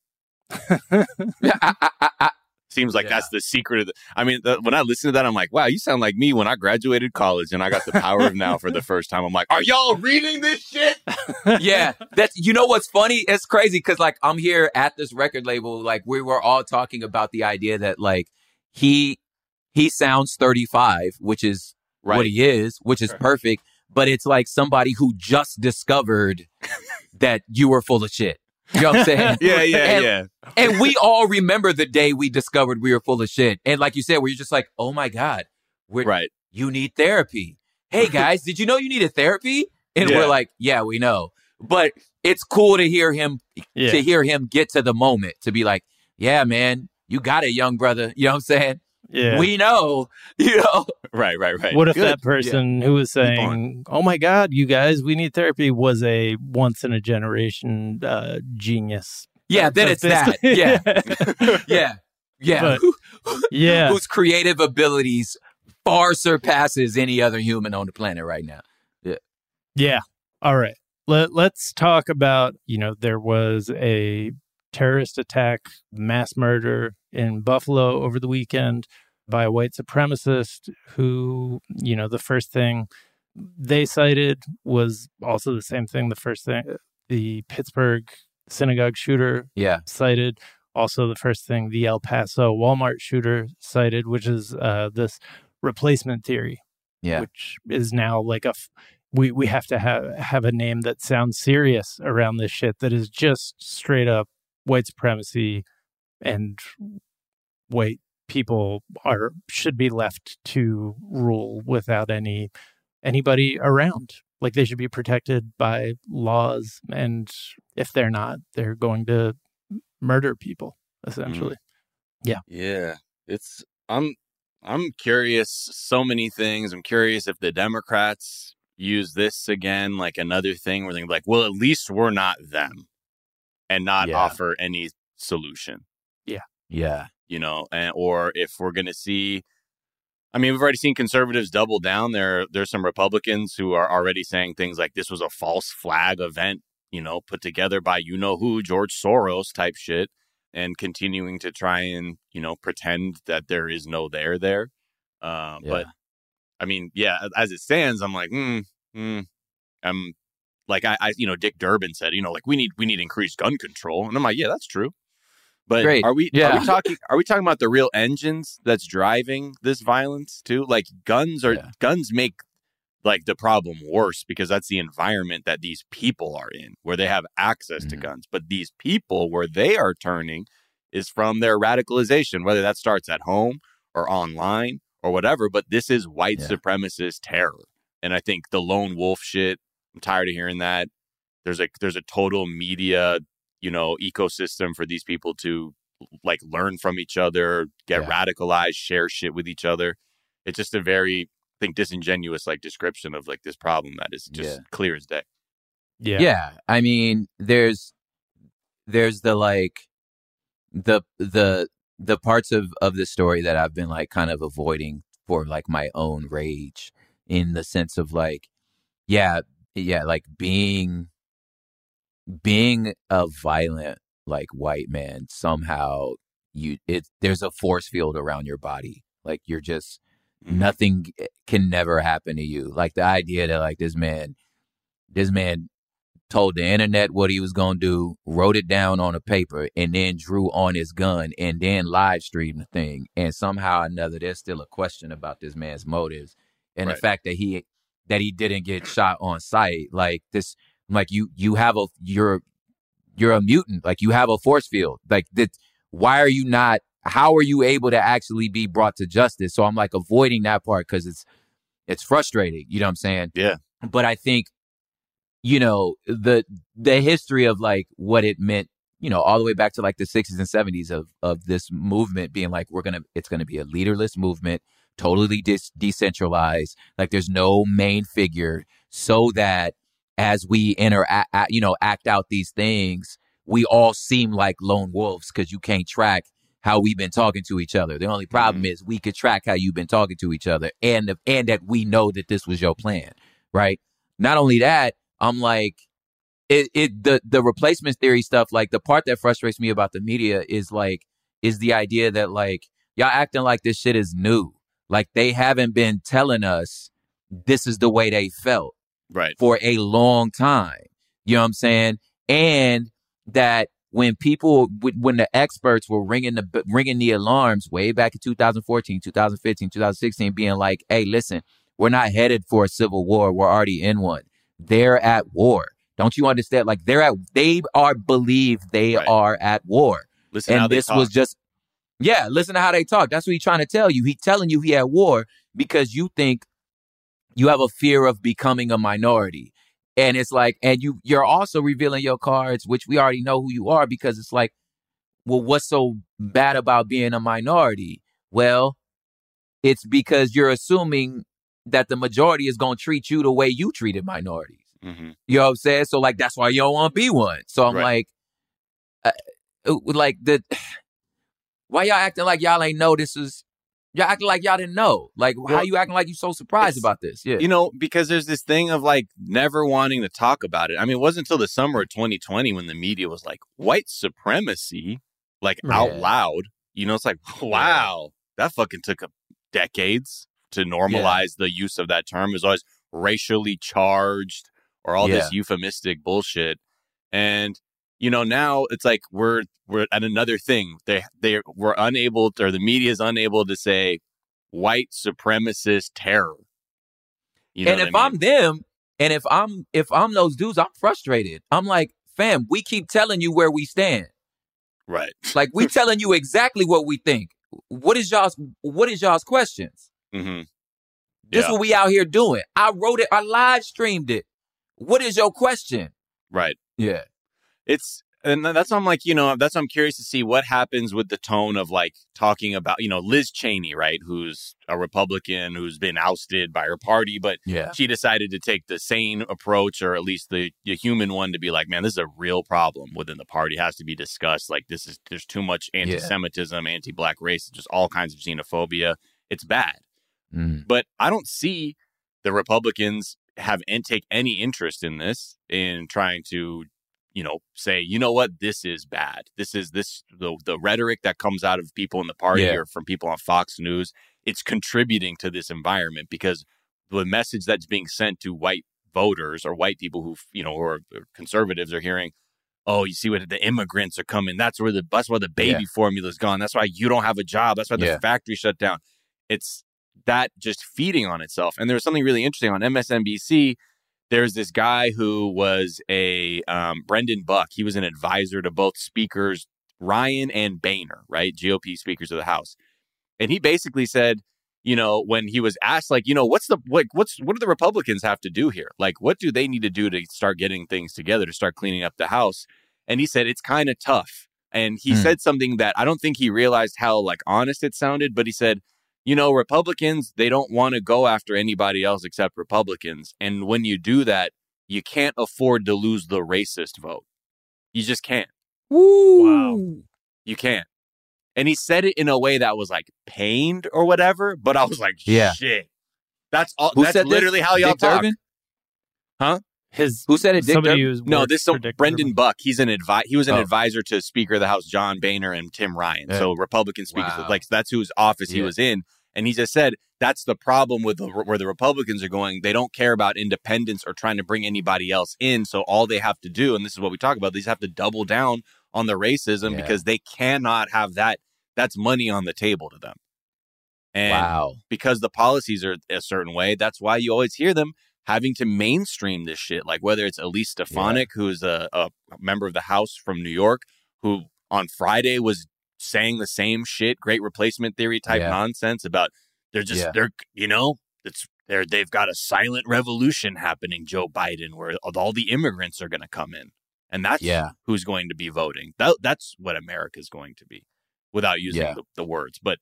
Seems like Yeah. that's the secret of the. I mean, the, when I listen to that, I'm like, wow, you sound like me when I graduated college and I got the power of now for the first time. I'm like, are y'all reading this shit? Yeah, that's you know what's funny? It's crazy because like I'm here at this record label, like we were all talking about the idea that like he he sounds thirty-five, which is Right. what he is, which is perfect. But it's like somebody who just discovered that you were full of shit. You know what I'm saying? Yeah, yeah, and, yeah. And we all remember the day we discovered we were full of shit. And like you said, where you're just like, oh my God, we're, Right. you need therapy. Hey guys, did you know you needed therapy? And Yeah. we're like, yeah, we know. But it's cool to hear him Yeah. to hear him get to the moment to be like, yeah, man, you got it, young brother. You know what I'm saying? Yeah. We know, you know. Right, right, right. What if Good. that person who was saying, "Oh my God, you guys, we need therapy," was a once in a generation uh, genius? Yeah, then So it's that. Yeah. Yeah. Yeah. But- Who- yeah. Whose creative abilities far surpasses any other human on the planet right now. Yeah. Yeah. All right. Let, let's talk about, you know, there was a terrorist attack, mass murder in Buffalo over the weekend by a white supremacist who, you know, the first thing they cited was also the same thing. The first thing the Pittsburgh synagogue shooter Yeah. cited, also the first thing the El Paso Walmart shooter cited, which is uh, this replacement theory. Yeah. Which is now like a, f- we, we have to have, have a name that sounds serious around this shit that is just straight up white supremacy and white people are, should be left to rule without any, anybody around. Like they should be protected by laws. And if they're not, they're going to murder people essentially. Yeah. Yeah, it's I'm I'm curious so many things. I'm curious if the Democrats use this again, like another thing where they're like, well, at least we're not them, and not Yeah. offer any solution. Yeah. Yeah. You know, and or if we're going to see, I mean, we've already seen conservatives double down. There, there's some Republicans who are already saying things like this was a false flag event, you know, put together by you know who, George Soros type shit, and continuing to try and, you know, pretend that there is no there there. Uh, Yeah. But I mean, yeah, as it stands, I'm like, hmm, hmm. I'm like, I, I, you know, Dick Durbin said, you know, like we need we need increased gun control, and I'm like, yeah, that's true. But Great. are we Yeah. are we talking are we talking about the real engines that's driving this violence too? Like guns are Yeah. guns make like the problem worse, because that's the environment that these people are in, where they have access mm-hmm. to guns. But these people, where they are turning is from their radicalization, whether that starts at home or online or whatever. But this is white yeah. supremacist terror. And I think the lone wolf shit, I'm tired of hearing that. There's a there's a total media, you know, ecosystem for these people to like learn from each other, get yeah. radicalized, share shit with each other. It's just a very, I think, disingenuous like description of like this problem that is just yeah. clear as day. Yeah. Yeah. I mean, there's there's the like the the the parts of, of the story that I've been like kind of avoiding for like my own rage, in the sense of like, yeah, yeah, like being being a violent like white man, somehow you it there's a force field around your body. Like you're just mm-hmm. nothing can never happen to you. Like the idea that like this man this man told the internet what he was going to do, wrote it down on a paper, and then drew on his gun and then live streamed the thing. And somehow or another, there's still a question about this man's motives. And right. the fact that he that he didn't get shot on sight, like this, like you you have a you're you're a mutant, like you have a force field. Like that, why are you not, how are you able to actually be brought to justice? So I'm like avoiding that part because it's it's frustrating. You know what I'm saying? Yeah. But I think, you know, the the history of like what it meant, you know, all the way back to like the sixties and seventies of of this movement being like, we're gonna, it's gonna be a leaderless movement, totally dis- decentralized. Like there's no main figure, so that as we interact, you know, act out these things, we all seem like lone wolves because you can't track how we've been talking to each other. The only problem mm-hmm. is we could track how you've been talking to each other, and and that we know that this was your plan, right? Not only that, I'm like, it, it the, the replacement theory stuff, like the part that frustrates me about the media is like, is the idea that like, y'all acting like this shit is new. Like they haven't been telling us this is the way they felt right for a long time. You know what I'm saying? And that when people, when the experts were ringing the, ringing the alarms way back in two thousand fourteen, two thousand fifteen, two thousand sixteen, being like, hey, listen, we're not headed for a civil war. We're already in one. They're at war. Don't you understand? Like they're at, they are believe they right. are at war. Listen and how this they talk. was just, yeah, listen to how they talk. That's what he's trying to tell you. He's telling you he at war because you think you have a fear of becoming a minority. And it's like, and you, you're also revealing your cards, which we already know who you are, because it's like, well, what's so bad about being a minority? Well, it's because you're assuming that the majority is going to treat you the way you treated minorities. Mm-hmm. You know what I'm saying? So like, that's why you don't want to be one. So I'm right. like, uh, like the, why y'all acting like y'all ain't know this is, y'all acting like y'all didn't know. Like, well, how you acting like you so surprised about this? Yeah. You know, because there's this thing of like never wanting to talk about it. I mean, it wasn't until the summer of twenty twenty when the media was like, white supremacy, like yeah. out loud. You know, it's like, wow, that fucking took a decades to normalize yeah. the use of that term. It was always racially charged or all yeah. this euphemistic bullshit. And, you know, now it's like we're we're at another thing. They they were unable to, or the media is unable to say white supremacist terror. You know and if I mean? I'm them, and if I'm if I'm those dudes, I'm frustrated. I'm like, fam, we keep telling you where we stand. Right. Like we telling you exactly what we think. What is y'all's what is y'all's questions? Mm-hmm. This yeah. what we out here doing. I wrote it, I live streamed it. What is your question? Right. Yeah. It's, and that's why I'm like, you know, that's why I'm curious to see what happens with the tone of like talking about, you know, Liz Cheney, right? Who's a Republican who's been ousted by her party, but yeah. she decided to take the sane approach, or at least the, the human one, to be like, man, this is a real problem within the party. It has to be discussed. Like this is, there's too much anti-Semitism, yeah. anti-Black race, just all kinds of xenophobia. It's bad. Mm. But I don't see the Republicans have and take any interest in this, in trying to, you know, say, you know what, this is bad. This is this the the rhetoric that comes out of people in the party yeah. or from people on Fox News. It's contributing to this environment, because the message that's being sent to white voters or white people who, you know, who are conservatives are hearing, oh, you see what the immigrants are coming. That's where the that's why the baby yeah. formula is gone. That's why you don't have a job. That's why the yeah. factory shut down. It's that just feeding on itself. And there was something really interesting on M S N B C. There's this guy who was a um, Brendan Buck. He was an advisor to both speakers, Ryan and Boehner, right? G O P speakers of the House. And he basically said, you know, when he was asked, like, you know, what's the, like, what's, what do the Republicans have to do here? Like, what do they need to do to start getting things together, to start cleaning up the House? And he said, it's kind of tough. And he mm. said something that I don't think he realized how, like, honest it sounded, but he said, you know, Republicans, they don't want to go after anybody else except Republicans. And when you do that, you can't afford to lose the racist vote. You just can't. Woo. Wow. You can't. And he said it in a way that was like pained or whatever, but I was like, yeah. shit. That's all. Who that's said literally this? how y'all Dick talk. Durbin? Huh? His Who said it? Dick somebody Durbin? who's No, worked this for is Dick Brendan Durbin. Buck. He's an advi- He was an Oh. advisor to Speaker of the House John Boehner and Tim Ryan. Yeah. So Republican speakers, Wow. like that's whose office he Yeah. was in. And he just said that's the problem with the, where the Republicans are going. They don't care about independence or trying to bring anybody else in. So all they have to do, and this is what we talk about, these have to double down on the racism Yeah. because they cannot have that. That's money on the table to them. And Wow. because the policies are a certain way, that's why you always hear them having to mainstream this shit. Like whether it's Elise Stefanik, yeah. who is a, a member of the House from New York, who on Friday was saying the same shit, great replacement theory type Yeah. nonsense about they're just, Yeah. they're, you know, it's they're, they've got a silent revolution happening, Joe Biden, where all the immigrants are going to come in. And that's Yeah. who's going to be voting. That, that's what America's going to be without using Yeah. the, the words. But,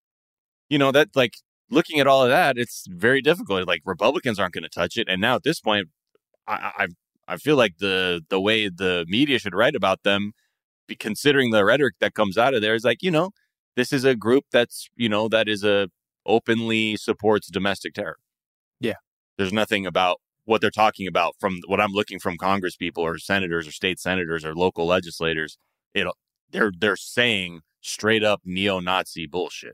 you know, that like looking at all of that, it's very difficult. Like Republicans aren't going to touch it. And now at this point, I, I I feel like the the way the media should write about them, be considering the rhetoric that comes out of there, is like, you know, this is a group that's, you know, that is a openly supports domestic terror. Yeah. There's nothing about what they're talking about from what I'm looking from Congress people or senators or state senators or local legislators. It they're they're saying straight up neo-Nazi bullshit.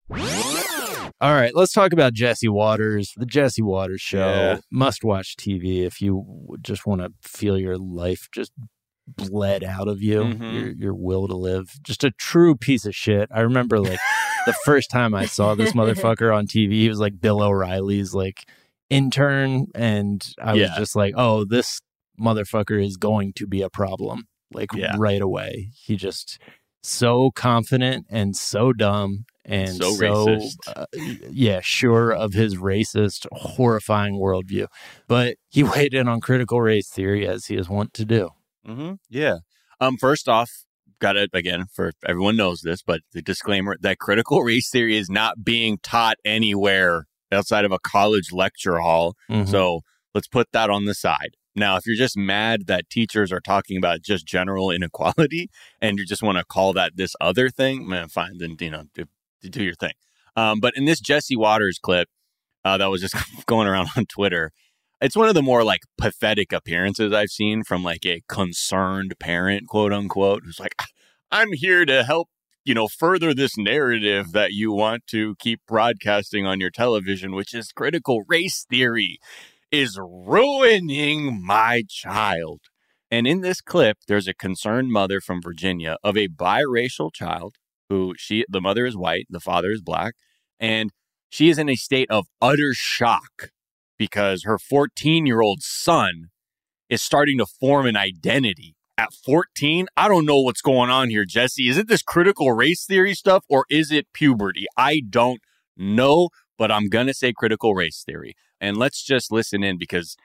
All right, let's talk about Jesse Waters, the Jesse Waters Show. Yeah. Must watch T V if you just want to feel your life just bled out of you, Mhm. your your will to live. Just a true piece of shit. I remember like the first time I saw this motherfucker on T V, he was like Bill O'Reilly's like intern, and I was Yeah. just like, oh, this motherfucker is going to be a problem. Like Yeah. right away. He just so confident and so dumb. And So so, racist. uh, yeah, sure of his racist, horrifying worldview. But he weighed in on critical race theory, as he is wont to do. Mm-hmm. Yeah. Um. First off, got it again for everyone knows this, but the disclaimer that critical race theory is not being taught anywhere outside of a college lecture hall. Mhm. So let's put that on the side. Now, if you're just mad that teachers are talking about just general inequality and you just want to call that this other thing, man, fine. Then, you know, do, do your thing. Um, but in this Jesse Waters clip uh, that was just going around on Twitter, it's one of the more like pathetic appearances I've seen from like a concerned parent, quote unquote, who's like, I'm here to help, you know, further this narrative that you want to keep broadcasting on your television, which is critical race theory is ruining my child. And in this clip, there's a concerned mother from Virginia of a biracial child who she, the mother is white, the father is black, and she is in a state of utter shock because her fourteen-year-old son is starting to form an identity. At fourteen, I don't know what's going on here, Jesse. Is it this critical race theory stuff or is it puberty? I don't know, but I'm going to say critical race theory. And let's just listen in because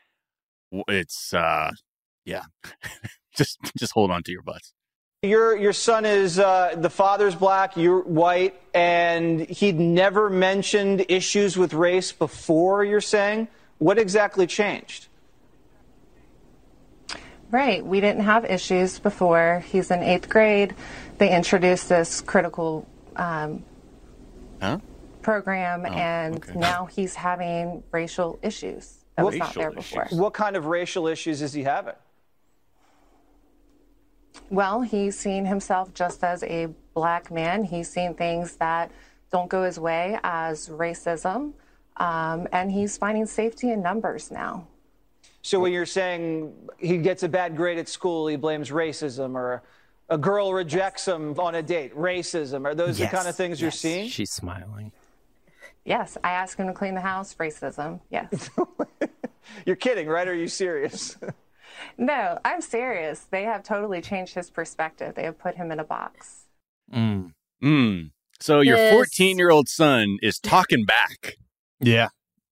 it's, uh, yeah, just just hold on to your butts. Your your son is, uh, the father's black, you're white, and he'd never mentioned issues with race before, you're saying? What exactly changed? Right. We didn't have issues before. He's in eighth grade. They introduced this critical um, huh? program, Oh, and okay. now he's having racial issues that was not there before. What kind of racial issues is he having? Well, he's seen himself just as a black man. He's seen things that don't go his way as racism, um, and he's finding safety in numbers now. So when you're saying he gets a bad grade at school, he blames racism, or a girl rejects him on a date, racism, are those Yes, the kind of things you're yes. seeing? She's smiling. Yes, I asked him to clean the house. Racism, yes. You're kidding, right? Or are you serious? No, I'm serious. They have totally changed his perspective. They have put him in a box. Mm. Mm. So your Yes. fourteen-year-old son is talking back. Yeah.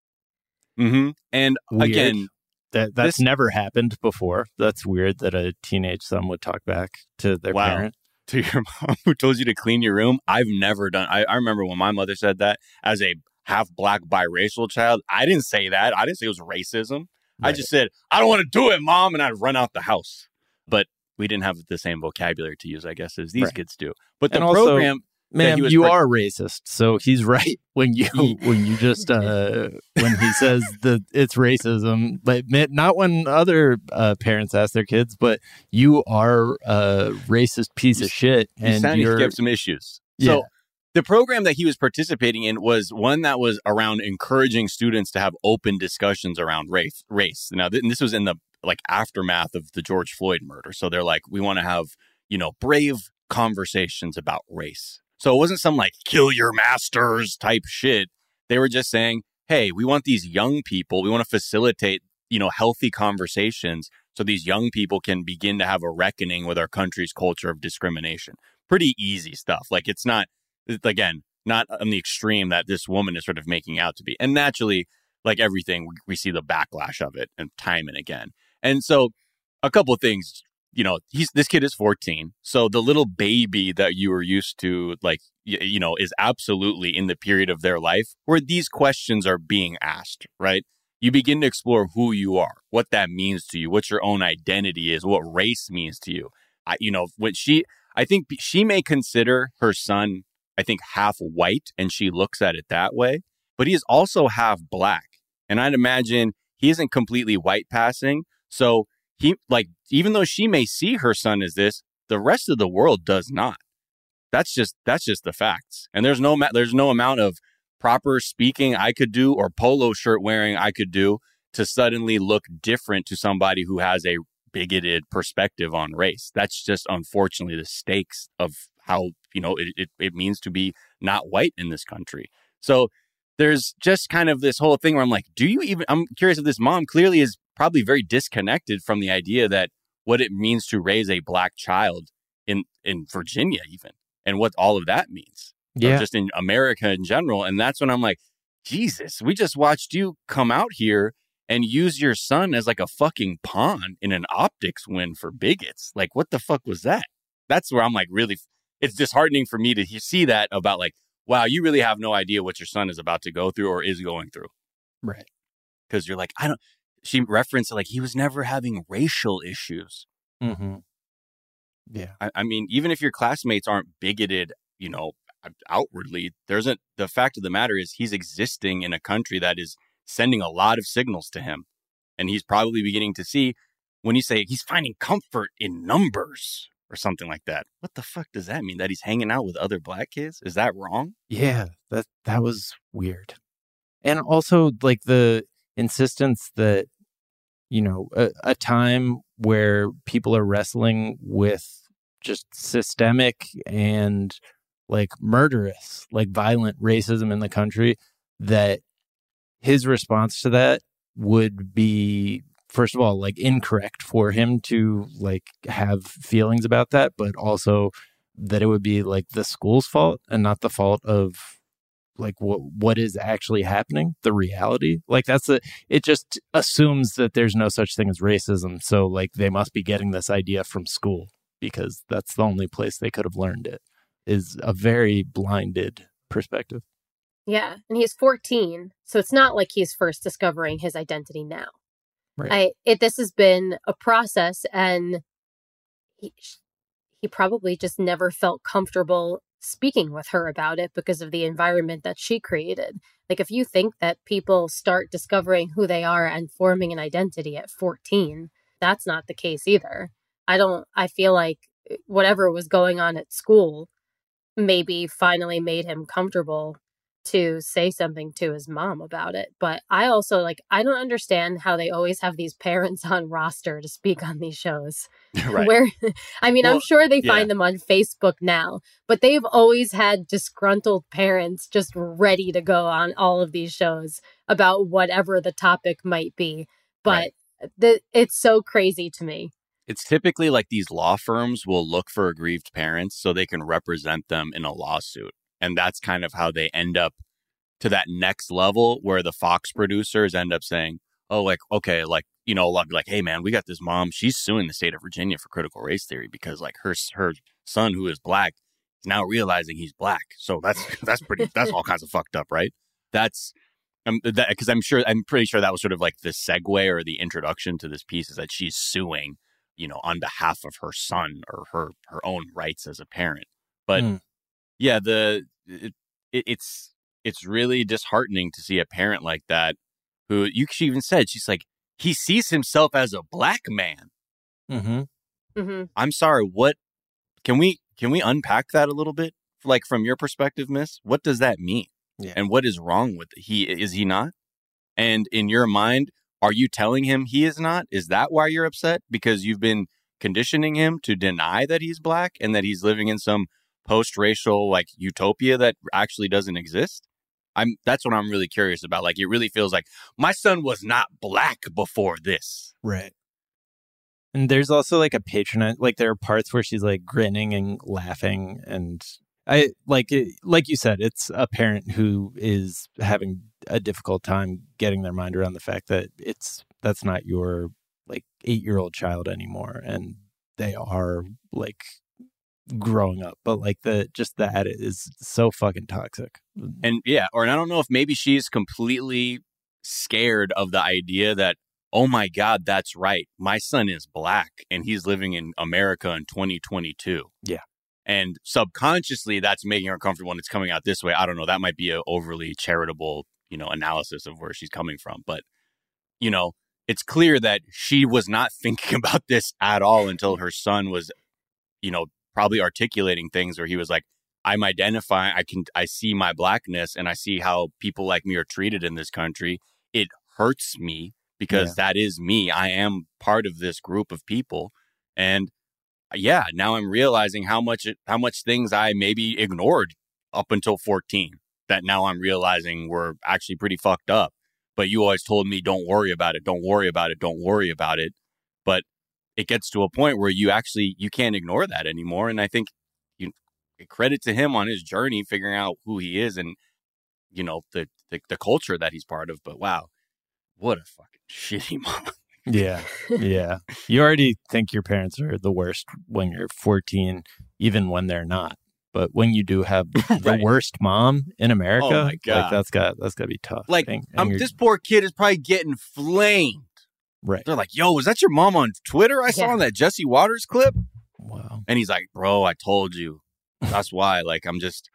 Mm-hmm. And Weird. again, that that's this- never happened before. That's weird that a teenage son would talk back to their wow. parent. To your mom who told you to clean your room. I've never done. I, I remember when my mother said that as a half black biracial child. I didn't say that. I didn't say it was racism. I just said, I don't want to do it, Mom. And I'd run out the house. But we didn't have the same vocabulary to use, I guess, as these Right. kids do. But the And also, program, that ma'am, he was you part- are racist. So he's right when you when you just uh, when he says that it's racism, but not when other uh, parents ask their kids. But you are a racist piece of shit, you and sound you're you have some issues. Yeah. So the program that he was participating in was one that was around encouraging students to have open discussions around race. Race. Now, th- and this was in the like aftermath of the George Floyd murder. So they're like, we want to have, you know, brave conversations about race. So it wasn't some like kill your masters type shit. They were just saying, hey, we want these young people, we want to facilitate, you know, healthy conversations so these young people can begin to have a reckoning with our country's culture of discrimination. Pretty easy stuff. Like it's not, again, not on the extreme that this woman is sort of making out to be. And naturally, like everything, we, we see the backlash of it and time and again. And so a couple of things, you know, he's this kid is fourteen. So the little baby that you were used to, like, you, you know, is absolutely in the period of their life where these questions are being asked, right? You begin to explore who you are, what that means to you, what your own identity is, what race means to you. I, you know, when she, I think she may consider her son, I think, half white, and she looks at it that way, but he is also half black. And I'd imagine he isn't completely white passing. So he, like, even though she may see her son as this, the rest of the world does not. That's just, that's just the facts. And there's no, ma- there's no amount of proper speaking I could do or polo shirt wearing I could do to suddenly look different to somebody who has a bigoted perspective on race. That's just, unfortunately, the stakes of how, you know, it, it, it means to be not white in this country. So there's just kind of this whole thing where I'm like, do you even, I'm curious if this mom clearly is probably very disconnected from the idea that what it means to raise a black child in, in Virginia even, and what all of that means. Yeah. Or just in America in general. And that's when I'm like, Jesus, we just watched you come out here and use your son as like a fucking pawn in an optics win for bigots. Like, what the fuck was that? That's where I'm like, really, it's disheartening for me to he- see that about like, wow, you really have no idea what your son is about to go through or is going through. Right. Because you're like, I don't, she referenced like he was never having racial issues. Mm-hmm. Yeah. I, I mean, even if your classmates aren't bigoted, you know, outwardly, there isn't, the fact of the matter is he's existing in a country that is sending a lot of signals to him. And he's probably beginning to see when you say he's finding comfort in numbers or something like that. What the fuck does that mean? That he's hanging out with other black kids? Is that wrong? Yeah, that that was weird. And also like the insistence that, you know, a, a time where people are wrestling with just systemic and like murderous, like violent racism in the country, that his response to that would be, first of all, like incorrect for him to like have feelings about that, but also that it would be like the school's fault and not the fault of like what what is actually happening, the reality. Like that's the, it just assumes that there's no such thing as racism. So like they must be getting this idea from school because that's the only place they could have learned it, is a very blinded perspective. Yeah. And he's fourteen. So it's not like he's first discovering his identity now. Right. I, it, this has been a process, and he, he probably just never felt comfortable speaking with her about it because of the environment that she created. Like, if you think that people start discovering who they are and forming an identity at fourteen, that's not the case either. I don't, I feel like whatever was going on at school maybe finally made him comfortable to say something to his mom about it. But I also like, I don't understand how they always have these parents on roster to speak on these shows. Right. Where, I mean, Well, I'm sure they yeah. find them on Facebook now, but they've always had disgruntled parents just ready to go on all of these shows about whatever the topic might be. But Right. the, it's so crazy to me. It's typically like these law firms will look for aggrieved parents so they can represent them in a lawsuit. And that's kind of how they end up to that next level where the Fox producers end up saying, oh, like, okay, like, you know, like, like, hey, man, we got this mom. She's suing the state of Virginia for critical race theory because like her her son, who is black, is now realizing he's black. So that's that's pretty that's all kinds of fucked up. Right. That's um, that because I'm sure I'm pretty sure that was sort of like the segue or the introduction to this piece is that she's suing, you know, on behalf of her son or her her own rights as a parent. But Mm. yeah, the it, it, it's it's really disheartening to see a parent like that who you she even said she's like he sees himself as a black man. Mm-hmm. Mm-hmm. I'm sorry, what can we can we unpack that a little bit? Like from your perspective, Miss, what does that mean? Yeah. And what is wrong with it? He is he not? And in your mind, are you telling him he is not? Is that why you're upset? Because you've been conditioning him to deny that he's black and that he's living in some post-racial like utopia that actually doesn't exist? I'm that's what I'm really curious about. Like it really feels like my son was not black before this. Right. And there's also like a patronage, like there are parts where she's like grinning and laughing. And I like, it, like you said, it's a parent who is having a difficult time getting their mind around the fact that it's, that's not your like eight year old child anymore. And they are like growing up, but like the, just that is so fucking toxic. And yeah, or and I don't know if maybe she's completely scared of the idea that, oh my God, that's right. My son is black and he's living in America in twenty twenty-two. Yeah. And subconsciously, that's making her comfortable when it's coming out this way. I don't know. That might be an overly charitable, you know, analysis of where she's coming from. But, you know, it's clear that she was not thinking about this at all until her son was, you know, probably articulating things where he was like, I'm identifying, I can, I see my blackness and I see how people like me are treated in this country. It hurts me because Yeah. that is me. I am part of this group of people. And yeah, now I'm realizing how much, it, how much things I maybe ignored up until fourteen that now I'm realizing were actually pretty fucked up. But you always told me, don't worry about it. Don't worry about it. Don't worry about it. But it gets to a point where you actually, you can't ignore that anymore. And I think you credit to him on his journey, figuring out who he is and, you know, the, the, the culture that he's part of. But wow, what a fucking shitty mom. Yeah. Yeah. You already think your parents are the worst when you're fourteen, even when they're not. But when you do have the Right. worst mom in America, Oh my like God. that's got that's got to be tough. Like, And- and I'm, you're- this poor kid is probably getting flamed. Right. They're like, yo, is that your mom on Twitter? I saw Yeah. in that Jesse Waters clip. Wow. And he's like, bro, I told you. That's why. Like, I'm just,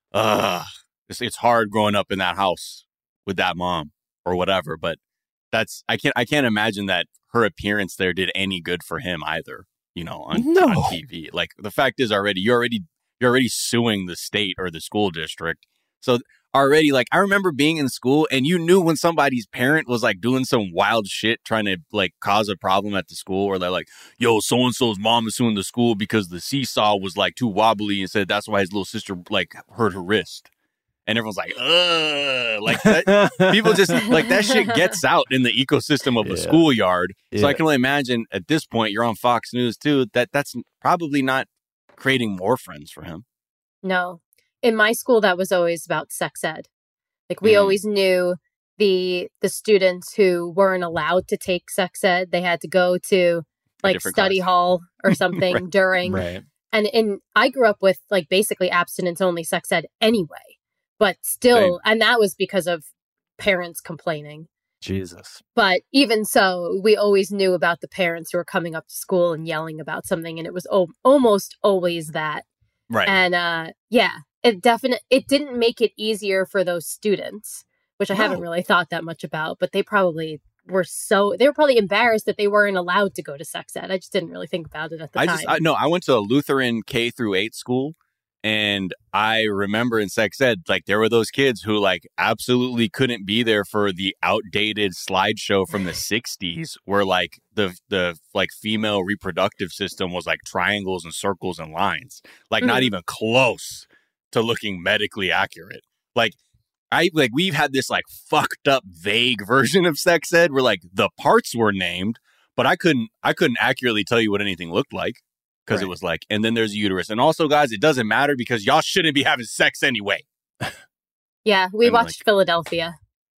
uh, it's, it's hard growing up in that house with that mom or whatever. But that's, I can't, I can't imagine that her appearance there did any good for him either, you know, on, No. on T V. Like, the fact is already, you're already, you're already suing the state or the school district. So already, like, I remember being in school and you knew when somebody's parent was like doing some wild shit trying to like cause a problem at the school, or they're like, yo, so-and-so's mom is suing the school because the seesaw was like too wobbly and said that's why his little sister like hurt her wrist. And everyone's like, ugh, like that, people just like that shit gets out in the ecosystem of a Yeah. schoolyard. So I Yeah. can only imagine at this point, you're on Fox News too, that that's probably not creating more friends for him. No. In my school, that was always about sex ed. Like we Mm. always knew the the students who weren't allowed to take sex ed. They had to go to like different study class. hall or something Right. during. Right. And in I grew up with like basically abstinence only sex ed anyway. But still, Same. and that was because of parents complaining. Jesus. But even so, we always knew about the parents who were coming up to school and yelling about something, and it was o- almost always that. Right. And uh, yeah, it definitely it didn't make it easier for those students, which I haven't No. really thought that much about. But they probably were so they were probably embarrassed that they weren't allowed to go to sex ed. I just didn't really think about it at the I time. just, I, no, I went to a Lutheran K through eight school. And I remember in sex ed, like there were those kids who like absolutely couldn't be there for the outdated slideshow from the sixties where like the the like female reproductive system was like triangles and circles and lines, like mm-hmm. not even close to looking medically accurate. Like I like we've had this like fucked up vague version of sex ed where like the parts were named, but I couldn't I couldn't accurately tell you what anything looked like. Because right. it was like, and then there's uterus. And also, guys, it doesn't matter because y'all shouldn't be having sex anyway. Yeah, we and watched like, Philadelphia.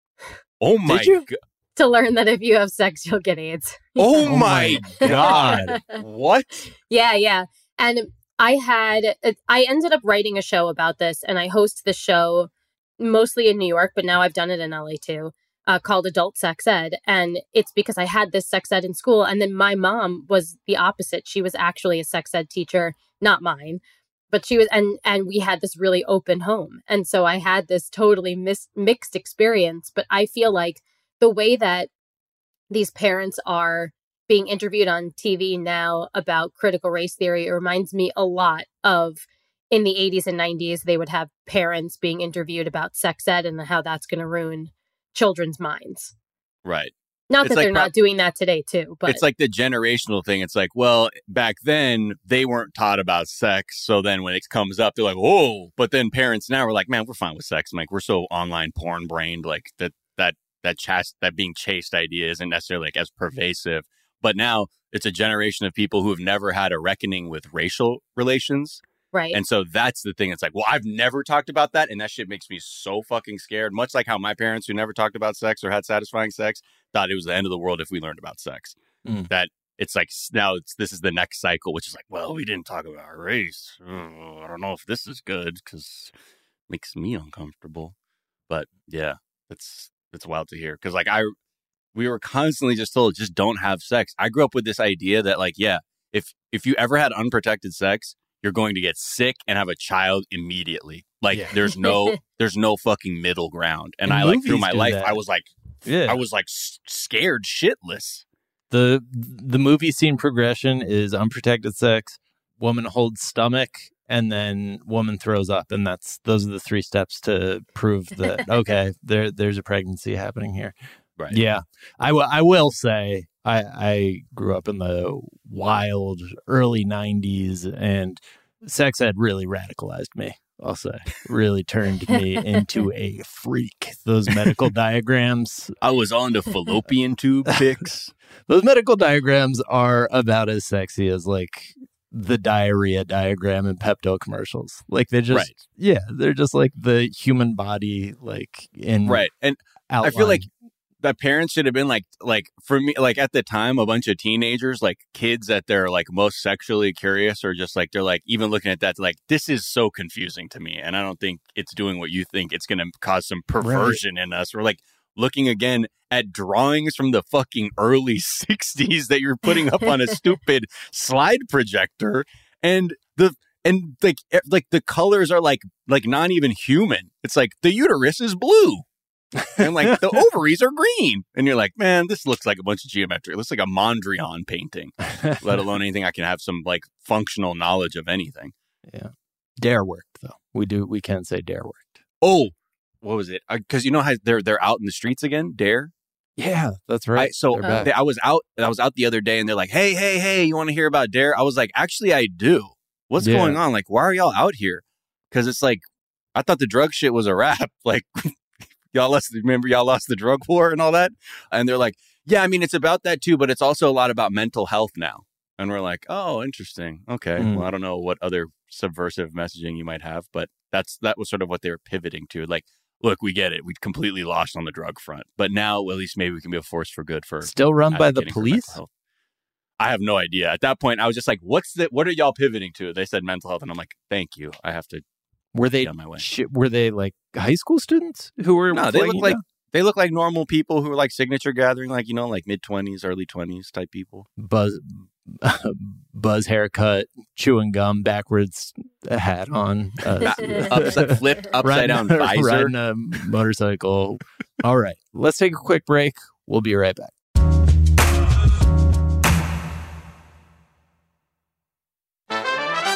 Oh my God. To learn that if you have sex, you'll get AIDS. Oh my God. What? Yeah, yeah. And I had, I ended up writing a show about this, and I host the show mostly in New York, but now I've done it in L A too. Uh, called Adult Sex Ed. And it's because I had this sex ed in school. And then my mom was the opposite. She was actually a sex ed teacher, not mine, but she was, and, and we had this really open home. And so I had this totally mis- mixed experience. But I feel like the way that these parents are being interviewed on T V now about critical race theory, it reminds me a lot of in the eighties and nineties, they would have parents being interviewed about sex ed and how that's going to ruin children's minds. Right. Not it's that like they're pro- not doing that today too, but it's like the generational thing. It's like, well, back then they weren't taught about sex. So then when it comes up, they're like, oh, but then parents now are like, man, we're fine with sex. I'm like, we're so online porn brained, like that, that, that chast, that being chased idea isn't necessarily like as pervasive. But now it's a generation of people who have never had a reckoning with racial relations. Right. And so that's the thing. It's like, well, I've never talked about that. And that shit makes me so fucking scared. Much like how my parents who never talked about sex or had satisfying sex thought it was the end of the world if we learned about sex. Mm. That it's like now it's this is the next cycle, which is like, well, we didn't talk about race. Oh, I don't know if this is good because it makes me uncomfortable. But yeah, it's it's wild to hear because like I we were constantly just told just don't have sex. I grew up with this idea that like, yeah, if if you ever had unprotected sex, you're going to get sick and have a child immediately. Like yeah. there's no, there's no fucking middle ground. And, and I like through my life, that. I was like, yeah. I was like s- scared shitless. The, the movie scene progression is unprotected sex, woman holds stomach, and then woman throws up. And that's, those are the three steps to prove that, okay, there, there's a pregnancy happening here. Right. Yeah. I, w- I will say, I, I grew up in the wild early nineties, and sex ed really radicalized me, I'll say. Really turned me into a freak. Those medical diagrams. I was on the fallopian tube pics. Those medical diagrams are about as sexy as like the diarrhea diagram in Pepto commercials. Like they just, right. yeah, they're just like the human body, like in right. And outline. I feel like the parents should have been like, like for me, like at the time, a bunch of teenagers, like kids that they're like most sexually curious or just like, they're like, even looking at that, like, this is so confusing to me. And I don't think it's doing what you think it's going to cause some perversion right. in us. We're like looking again at drawings from the fucking early sixties that you're putting up on a stupid slide projector. And the, and like, like the colors are like, like not even human. It's like the uterus is blue. And like the ovaries are green. And you're like, man, this looks like a bunch of geometry. It looks like a Mondrian painting, let alone anything I can have some like functional knowledge of anything. Yeah. Dare worked, though. We do. We can say Dare worked. Oh, what was it? Because you know how they're they're out in the streets again, Dare? Yeah, that's right. I, so uh, they, I was out I was out the other day and they're like, hey, hey, hey, you want to hear about Dare? I was like, actually, I do. What's yeah. going on? Like, why are y'all out here? Because it's like, I thought the drug shit was a wrap. Like, Y'all lost, remember y'all lost the drug war and all that? And they're like, yeah, I mean, it's about that too, but it's also a lot about mental health now. And we're like, oh, interesting. Okay. Mm. Well, I don't know what other subversive messaging you might have, but that's that was sort of what they were pivoting to. Like, look, we get it. We completely lost on the drug front. But now, at least maybe we can be a force for good for still run by the police? I have no idea. At that point, I was just like, what's the, what are y'all pivoting to? They said mental health. And I'm like, thank you. I have to Were they on my way. Sh- were they like high school students who were? No, they look like down? they look like normal people who are like signature gathering, like you know, like mid twenties, early twenties type people. Buzz, buzz haircut, chewing gum backwards, a hat on, uh, upside, flipped upside riding, down visor, riding a motorcycle. All right, let's take a quick break. We'll be right back.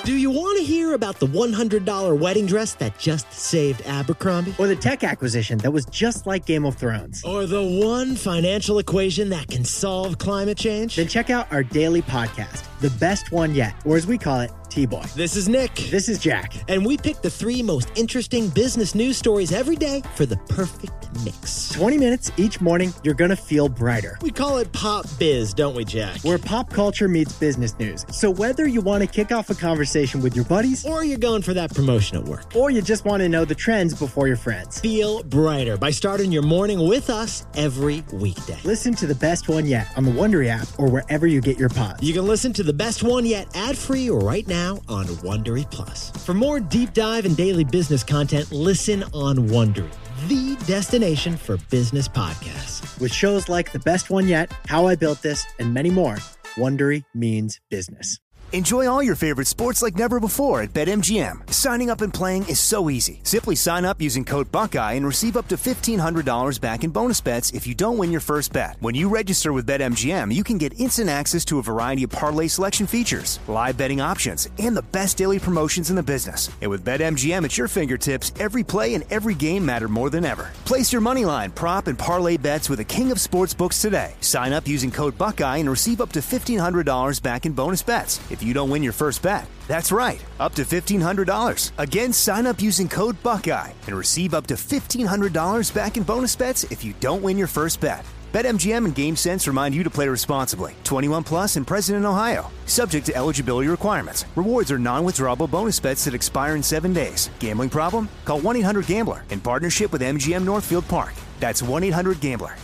Do you want to hear about the one hundred dollars wedding dress that just saved Abercrombie? Or the tech acquisition that was just like Game of Thrones? Or the one financial equation that can solve climate change? Then check out our daily podcast, The Best One Yet, or as we call it, T-Boy. This is Nick. This is Jack. And we pick the three most interesting business news stories every day for the perfect mix. twenty minutes each morning, you're going to feel brighter. We call it Pop Biz, don't we, Jack? Where pop culture meets business news. So whether you want to kick off a conversation with your buddies, or you're going for that promotion at work, or you just want to know the trends before your friends, feel brighter by starting your morning with us every weekday. Listen to The Best One Yet on the Wondery app or wherever you get your pods. You can listen to The Best One Yet ad-free right now on Wondery Plus. For more deep dive and daily business content, listen on Wondery, the destination for business podcasts. With shows like The Best One Yet, How I Built This, and many more, Wondery means business. Enjoy all your favorite sports like never before at BetMGM. Signing up and playing is so easy. Simply sign up using code Buckeye and receive up to fifteen hundred dollars back in bonus bets if you don't win your first bet. When you register with BetMGM, you can get instant access to a variety of parlay selection features, live betting options, and the best daily promotions in the business. And with BetMGM at your fingertips, every play and every game matter more than ever. Place your moneyline, prop, and parlay bets with the king of sportsbooks today. Sign up using code Buckeye and receive up to fifteen hundred dollars back in bonus bets if you don't win your first bet. That's right, up to fifteen hundred dollars. Again, sign up using code Buckeye and receive up to fifteen hundred dollars back in bonus bets if you don't win your first bet. BetMGM and GameSense remind you to play responsibly. twenty-one plus and present in Ohio. Subject to eligibility requirements. Rewards are non-withdrawable bonus bets that expire in seven days. Gambling problem? Call one eight hundred gambler in partnership with M G M Northfield Park. That's one eight hundred gambler.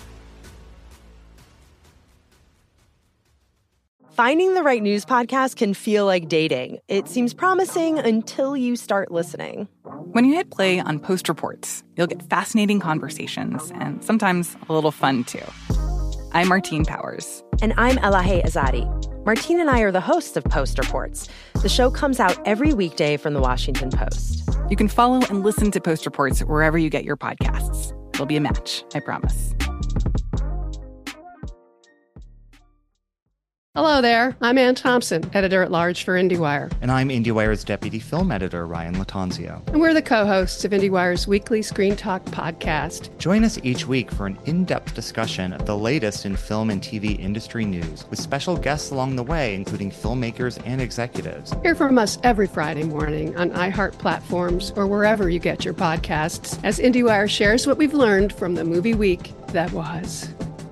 Finding the right news podcast can feel like dating. It seems promising until you start listening. When you hit play on Post Reports, you'll get fascinating conversations and sometimes a little fun, too. I'm Martine Powers. And I'm Elahe Azadi. Martine and I are the hosts of Post Reports. The show comes out every weekday from The Washington Post. You can follow and listen to Post Reports wherever you get your podcasts. It'll be a match, I promise. Hello there, I'm Ann Thompson, editor-at-large for IndieWire. And I'm IndieWire's deputy film editor, Ryan Latanzio. And we're the co-hosts of IndieWire's weekly Screen Talk podcast. Join us each week for an in-depth discussion of the latest in film and T V industry news, with special guests along the way, including filmmakers and executives. Hear from us every Friday morning on iHeart platforms or wherever you get your podcasts, as IndieWire shares what we've learned from the movie week that was.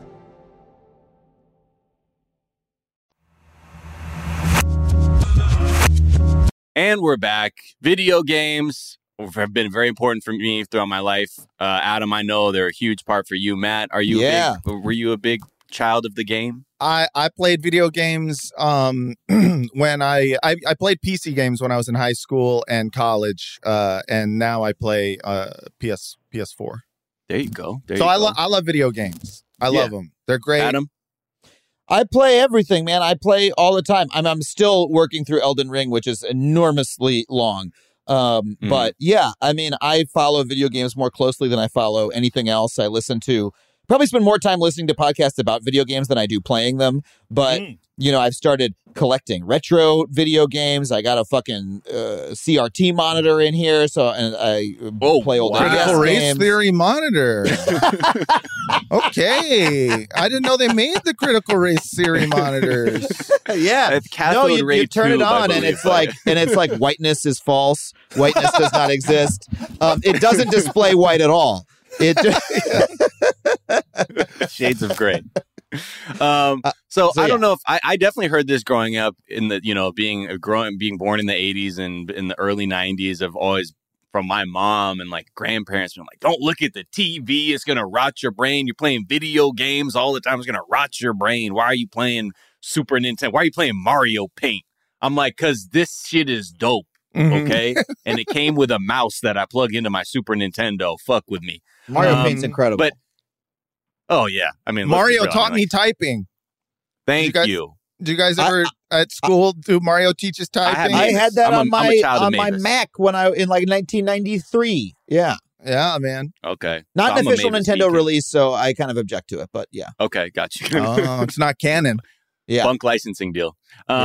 And we're back. Video games have been very important for me throughout my life. Uh, Adam, I know they're a huge part for you. Matt, are you? Yeah. A big, were you a big child of the game? I, I played video games um, when I, I I played P C games when I was in high school and college, uh, and now I play uh, P S P S four. There you go. There so you I go. love I love video games. I Yeah. love them. They're great. Adam? I play everything, man. I play all the time. I'm, I'm still working through Elden Ring, which is enormously long. Um, Mhm. But yeah, I mean, I follow video games more closely than I follow anything else. I listen to, probably spend more time listening to podcasts about video games than I do playing them. But, you know, I've started collecting retro video games. I got a fucking uh, C R T monitor in here, so and I play old Critical N E S Race games. Theory monitor. Okay, I didn't know they made the Critical Race Theory monitors. Yeah, It's no, cathode you, ray you turn it tube, I on, and believe, it's but- like, and it's like whiteness is false. Whiteness does not exist. Um, it doesn't display white at all. It just Shades of gray. Um, so, so I don't yeah. know if I, I definitely heard this growing up in the, you know, being a growing, being born in the eighties and in the early nineties. I've always, from my mom and like grandparents, been like, don't look at the T V. It's going to rot your brain. You're playing video games all the time. It's going to rot your brain. Why are you playing Super Nintendo? Why are you playing Mario Paint? I'm like, cause this shit is dope. Mm-hmm. Okay. And it came with a mouse that I plug into my Super Nintendo. Fuck with me. Mario Um, Paint's incredible. But oh yeah, I mean, let's be Mario real, taught I'm me like, typing. Thank you. Guys, you. Do you guys ever at school do Mario teaches typing? I had that I'm a- on I'm a my child of on my Mavis. Mac when I in like nineteen ninety-three. Yeah, yeah, man. Okay. not So an I'm a official Mavis Nintendo geek. release, so I kind of object to it. But yeah, Okay, got you. Oh, it's not canon. yeah. Bunk licensing deal. Um,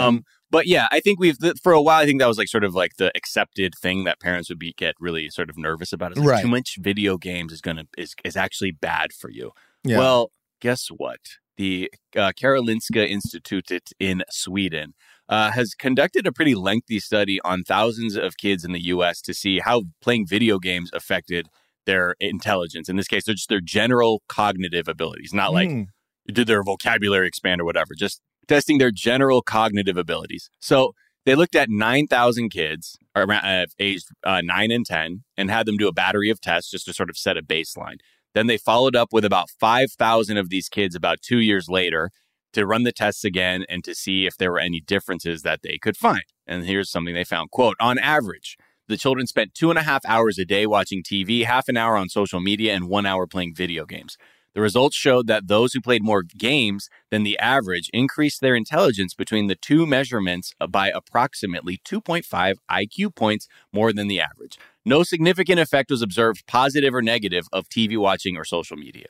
But yeah, I think we've for a while. I think that was like sort of like the accepted thing that parents would be get really sort of nervous about. Is like Right. too much video games is gonna is is actually bad for you. Yeah. Well, guess what? The uh, Karolinska Institutet in Sweden uh, has conducted a pretty lengthy study on thousands of kids in the U S to see how playing video games affected their intelligence. In this case, they're just their general cognitive abilities, not like Mm. did their vocabulary expand or whatever, just testing their general cognitive abilities. So they looked at nine thousand kids around uh, aged uh, nine and ten and had them do a battery of tests just to sort of set a baseline. Then they followed up with about five thousand of these kids about two years later to run the tests again and to see if there were any differences that they could find. And here's something they found. Quote, on average, the children spent two and a half hours a day watching T V, half an hour on social media, and one hour playing video games. The results showed that those who played more games than the average increased their intelligence between the two measurements by approximately two point five I Q points more than the average. No significant effect was observed, positive or negative, of T V watching or social media.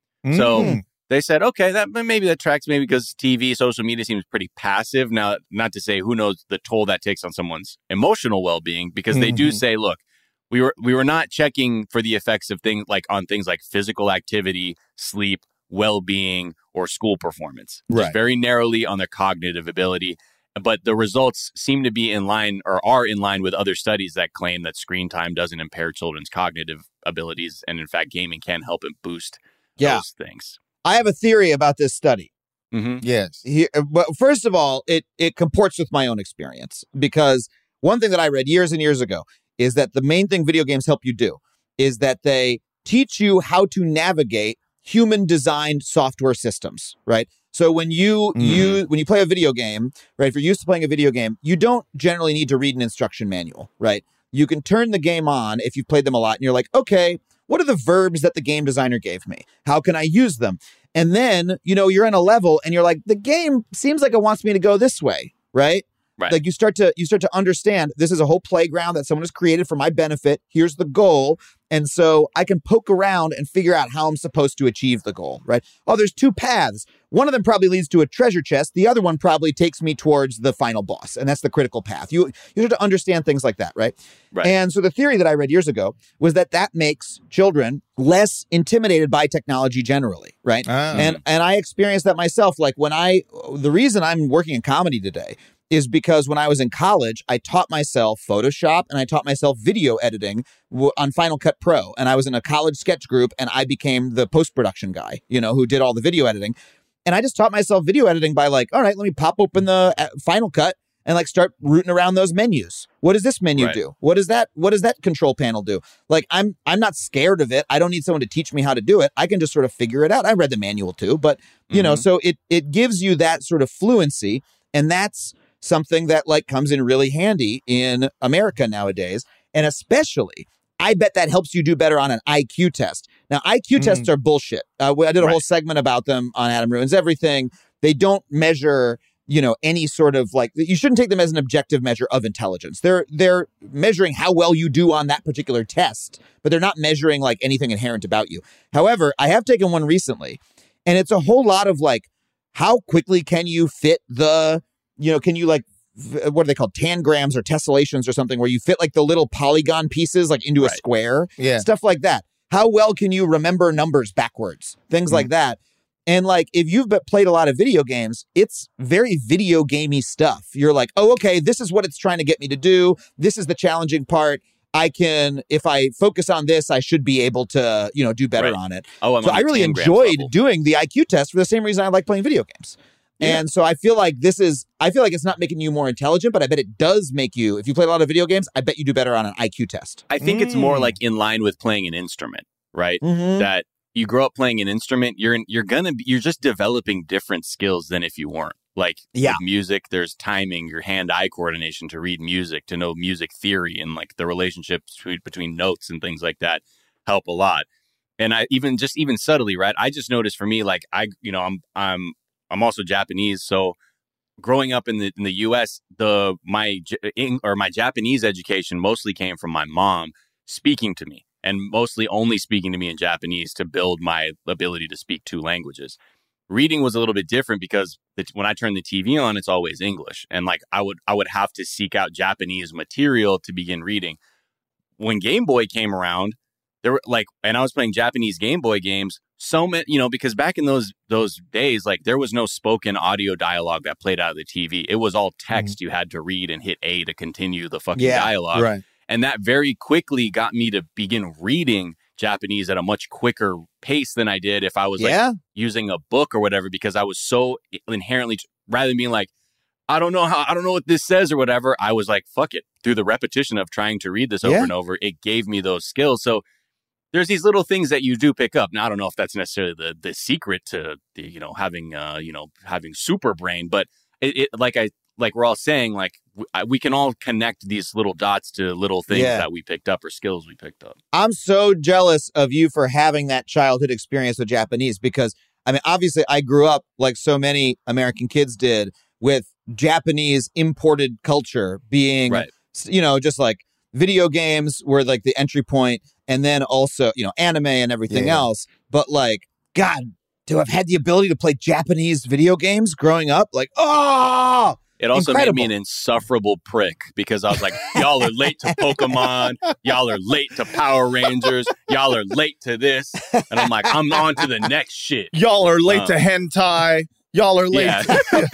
So Mm. they said, okay, that maybe that tracks maybe because T V, social media seems pretty passive. Now, not to say who knows the toll that takes on someone's emotional well-being, because they do Mhm. say, look, we were we were not checking for the effects of things like on things like physical activity, sleep, well-being, or school performance. Just Right. very narrowly on their cognitive ability. But the results seem to be in line or are in line with other studies that claim that screen time doesn't impair children's cognitive abilities. And in fact, gaming can help and boost Yeah. those things. I have a theory about this study. Mm-hmm. Yes. Here, but first of all, it it comports with my own experience, because one thing that I read years and years ago is that the main thing video games help you do is that they teach you how to navigate human designed software systems, right? So when you Mm. you when you play a video game, right, if you're used to playing a video game, you don't generally need to read an instruction manual, right? You can turn the game on if you've played them a lot and you're like, okay, what are the verbs that the game designer gave me? How can I use them? And then, you know, you're in a level and you're like, the game seems like it wants me to go this way, right? Right. Like you start to you start to understand this is a whole playground that someone has created for my benefit. Here's the goal. And so I can poke around and figure out how I'm supposed to achieve the goal, right? Oh, there's two paths. One of them probably leads to a treasure chest. The other one probably takes me towards the final boss. And that's the critical path. You, you start to understand things like that, right? Right. And so the theory that I read years ago was that that makes children less intimidated by technology generally, right? Ah. And and I experienced that myself. Like when I, the reason I'm working in comedy today is because when I was in college, I taught myself Photoshop and I taught myself video editing w- on Final Cut Pro. And I was in a college sketch group and I became the post-production guy, you know, who did all the video editing. And I just taught myself video editing by like, all right, let me pop open the uh, Final Cut and like start rooting around those menus. What does this menu Right. do? What does that, what does that control panel do? Like I'm, I'm not scared of it. I don't need someone to teach me how to do it. I can just sort of figure it out. I read the manual too, but you know, Mhm. so it, it gives you that sort of fluency. And that's something that like comes in really handy in America nowadays. And especially, I bet that helps you do better on an I Q test. Now, I Q Mm. tests are bullshit. Uh, I did a whole Right. segment about them on Adam Ruins Everything. They don't measure, you know, any sort of like, you shouldn't take them as an objective measure of intelligence. They're, they're measuring how well you do on that particular test, but they're not measuring like anything inherent about you. However, I have taken one recently and it's a whole lot of like, how quickly can you fit the, you know, can you like, v- what are they called? Tangrams or tessellations or something where you fit like the little polygon pieces like into a Right. square, Yeah. stuff like that. How well can you remember numbers backwards? Things like that. And like, if you've be- played a lot of video games, it's very video gamey stuff. You're like, oh, okay, this is what it's trying to get me to do. This is the challenging part. I can, if I focus on this, I should be able to, you know, do better Right. on it. Oh, I'm so on I the really Tangrams enjoyed level. doing the I Q test for the same reason I like playing video games. Yeah. And so I feel like this is, I feel like it's not making you more intelligent, but I bet it does make you, if you play a lot of video games, I bet you do better on an I Q test. I think it's more Mm. like in line with playing an instrument, right? Mhm. That you grow up playing an instrument, you're in, you're gonna be, you're just developing different skills than if you weren't. Like Yeah. with music, there's timing, your hand-eye coordination to read music, to know music theory, and like the relationships between, between notes and things like that help a lot. And I even just even subtly, right? I just noticed for me, like I, you know, I'm I'm I'm also Japanese, so growing up in the in the U S, the my J- Eng- or my Japanese education mostly came from my mom speaking to me, and mostly only speaking to me in Japanese to build my ability to speak two languages. reading was a little bit different because the, when I turn the T V on, it's always English. And like I would I would have to seek out Japanese material to begin reading. When Game Boy came around, there were like, and I was playing Japanese Game Boy games, so many, you know, because back in those those days, like there was no spoken audio dialogue that played out of the T V. It was all text. Mm-hmm. You had to read and hit A to continue the fucking yeah, dialogue. Right. And that very quickly got me to begin reading Japanese at a much quicker pace than I did if I was like yeah. using a book or whatever, because I was so inherently, rather than being like, I don't know how, I don't know what this says or whatever, I was like, fuck it. Through the repetition of trying to read this over yeah. and over, it gave me those skills. So there's these little things that you do pick up. Now, I don't know if that's necessarily the the secret to the, you know, having, uh, you know, having super brain, but it, it like I, like we're all saying, like w- we can all connect these little dots to little things yeah. that we picked up or skills we picked up. I'm so jealous of you for having that childhood experience with Japanese, because I mean, obviously I grew up like so many American kids did with Japanese imported culture being, right. you know, just like video games were like the entry point, and then also, you know, anime and everything yeah. else. But like, God, to have had the ability to play Japanese video games growing up, like, oh, it also incredible. made me an insufferable prick because I was like, y'all are late to Pokemon. Y'all are late to Power Rangers. Y'all are late to this. And I'm like, I'm on to the next shit. Y'all are late um, to hentai. Y'all are late. Yeah.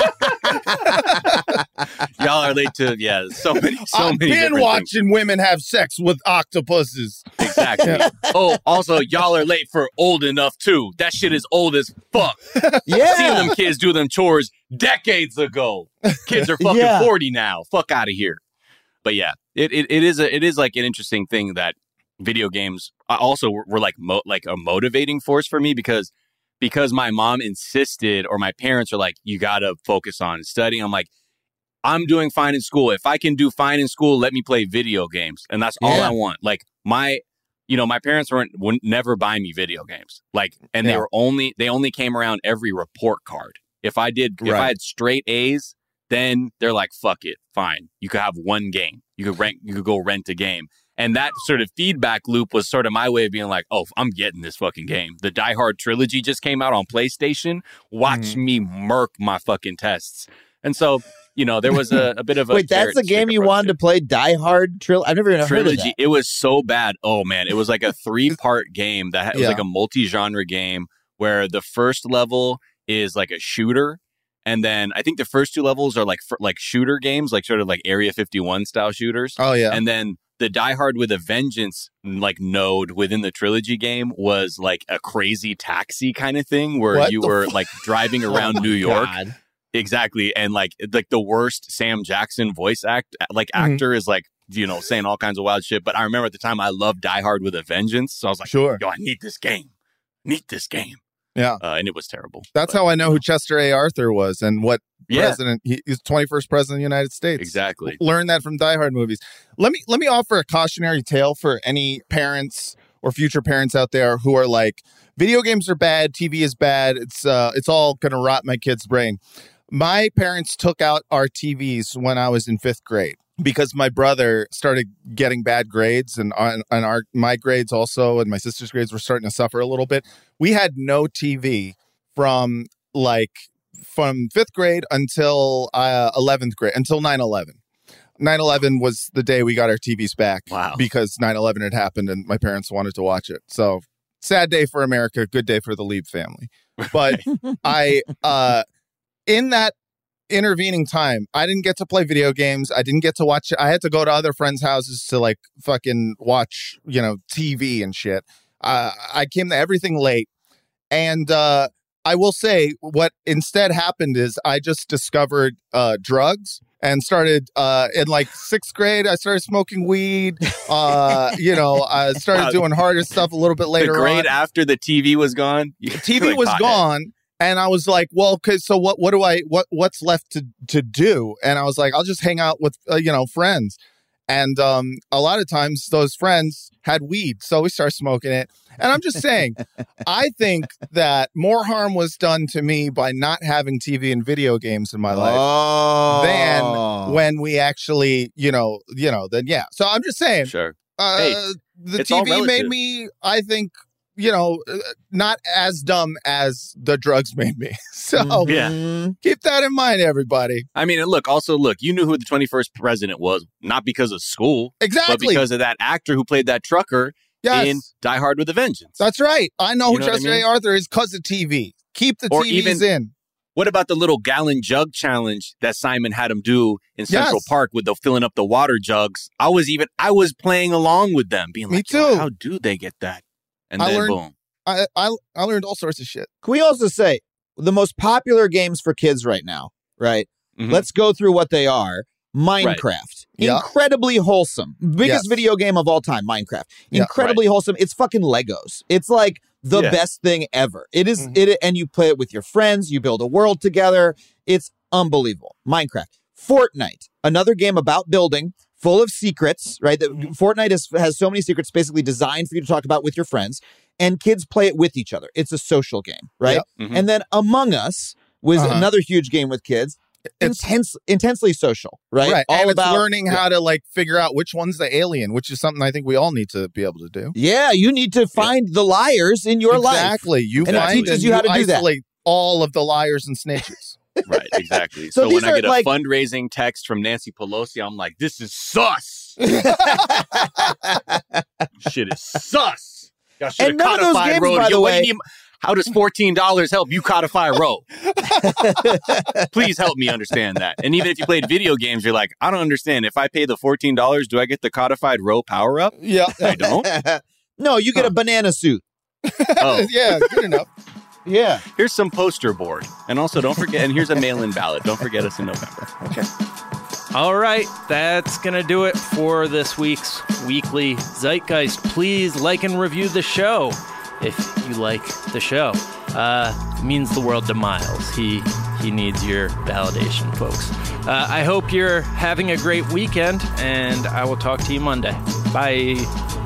Y'all are late to, yeah, so many, so I've many been watching things. women have sex with octopuses. Exactly. Oh, also, y'all are late for old enough, too. That shit is old as fuck. Yeah. Seeing them kids do them chores decades ago. Kids are fucking yeah. forty now. Fuck out of here. But yeah, it, it it is a, it is like an interesting thing that video games also were, were like mo- like a motivating force for me because because my mom insisted, or my parents are like, you got to focus on studying. I'm like, I'm doing fine in school. If I can do fine in school, let me play video games. And that's all yeah. I want. Like my, you know, my parents weren't, would never buy me video games. Like, and yeah. they were only, they only came around every report card. If I did, right. if I had straight A's, then they're like, fuck it, fine. You could have one game. You could rent, you could go rent a game. And that sort of feedback loop was sort of my way of being like, oh, I'm getting this fucking game. The Die Hard trilogy just came out on PlayStation. Watch mm-hmm. me murk my fucking tests. And so, you know, there was a, a bit of a... Wait, that's the game you wanted to play, Die Hard Trilogy? I've never even trilogy. heard of that. It was so bad. Oh, man. It was like a three-part game. that It was yeah. like a multi-genre game where the first level is like a shooter. And then I think the first two levels are like for, like shooter games, like sort of like Area fifty-one style shooters. Oh, yeah. And then the Die Hard with a Vengeance like node within the trilogy game was like a crazy taxi kind of thing where What you the were f- like driving around oh New York. God. Exactly. And like like the worst Sam Jackson voice act like Mm-hmm. actor is like, you know, saying all kinds of wild shit. But I remember at the time I loved Die Hard with a Vengeance. So I was like, sure. yo, I need this game. Need this game. Yeah. Uh, and it was terrible. That's but, how I know who Chester A. Arthur was and what yeah. president he, he's twenty-first president of the United States. Exactly. Learn that from Die Hard movies. Let me let me offer a cautionary tale for any parents or future parents out there who are like, video games are bad, T V is bad, it's uh it's all gonna rot my kid's brain. My parents took out our T Vs when I was in fifth grade because my brother started getting bad grades, and on and our my grades also, and my sister's grades were starting to suffer a little bit. We had no T V from like from fifth grade until uh, eleventh grade, until nine eleven. nine eleven was the day we got our T Vs back. Wow. Because nine eleven had happened and my parents wanted to watch it. So sad day for America, good day for the Lieb family. But I, uh, in that intervening time, I didn't get to play video games. I didn't get to watch it. I had to go to other friends' houses to like fucking watch, you know, T V and shit. Uh, I came to everything late. And uh, I will say what instead happened is I just discovered uh, drugs and started uh, in like sixth grade. I started smoking weed. Uh, you know, I started Wow. doing harder stuff a little bit later the grade on. after the T V was gone? The T V Like was pothead. gone. And I was like, well, cause so what, what do I, what, what's left to, to do? And I was like, I'll just hang out with, uh, you know, friends. And um, a lot of times those friends had weed. So we started smoking it. And I'm just saying, I think that more harm was done to me by not having T V and video games in my life oh. than when we actually, you know, you know, then yeah. So I'm just saying, Sure. uh, Hey, the it's all T V made relative. me, I think, you know, not as dumb as the drugs made me. So Yeah. keep that in mind, everybody. I mean, look, also, look, you knew who the twenty-first president was, not because of school. Exactly. But because of that actor who played that trucker Yes. in Die Hard with a Vengeance. That's right. I know You who know what I Jesse mean? A. Arthur is because of T V. Keep the Or T Vs even- in. What about the little gallon jug challenge that Simon had him do in Central Yes. Park with the filling up the water jugs? I was even, I was playing along with them, being Me like, "Yo, too. how do they get that?" And I then learned- boom. I, I I learned all sorts of shit. Can we also say the most popular games for kids right now, right? Mhm. Let's go through what they are. Minecraft. Yeah. Incredibly wholesome. Biggest Yes. video game of all time, Minecraft. Yeah, Incredibly wholesome. It's fucking Legos. It's like the Yeah. best thing ever. It is it and you play it with your friends, you build a world together. It's unbelievable. Minecraft. Fortnite, another game about building, full of secrets, right? That Fortnite is, has so many secrets basically designed for you to talk about with your friends, and kids play it with each other. It's a social game, right? Yep. And then Among Us was Uh-huh. another huge game with kids. Intense, intensely social, right? Right. All and about it's learning yeah. how to like figure out which one's the alien, which is something I think we all need to be able to do. Yeah, you need to find the liars in your life. Exactly. You And it find teaches and you how to do that. isolate all of the liars and snitches. Right, exactly. So so these when I are get a like- fundraising text from Nancy Pelosi, I'm like, this is sus. Shit is sus. Y'all should have And none of those codified games, Roe. by Yo, the what do way- you need- How does fourteen dollars help you codify Roe? Please help me understand that. And even if you played video games, you're like, I don't understand. If I pay the fourteen dollars, do I get the codified Roe power up? Yeah. I don't. No, you get a banana suit. Oh. Yeah, good enough. Yeah. Here's some poster board. And also, don't forget, and here's a mail-in ballot. Don't forget us in November. Okay. All right, that's going to do it for this week's Weekly Zeitgeist. Please like and review the show if you like the show. Uh, it means the world to Miles. He he needs your validation, folks. Uh, I hope you're having a great weekend, and I will talk to you Monday. Bye.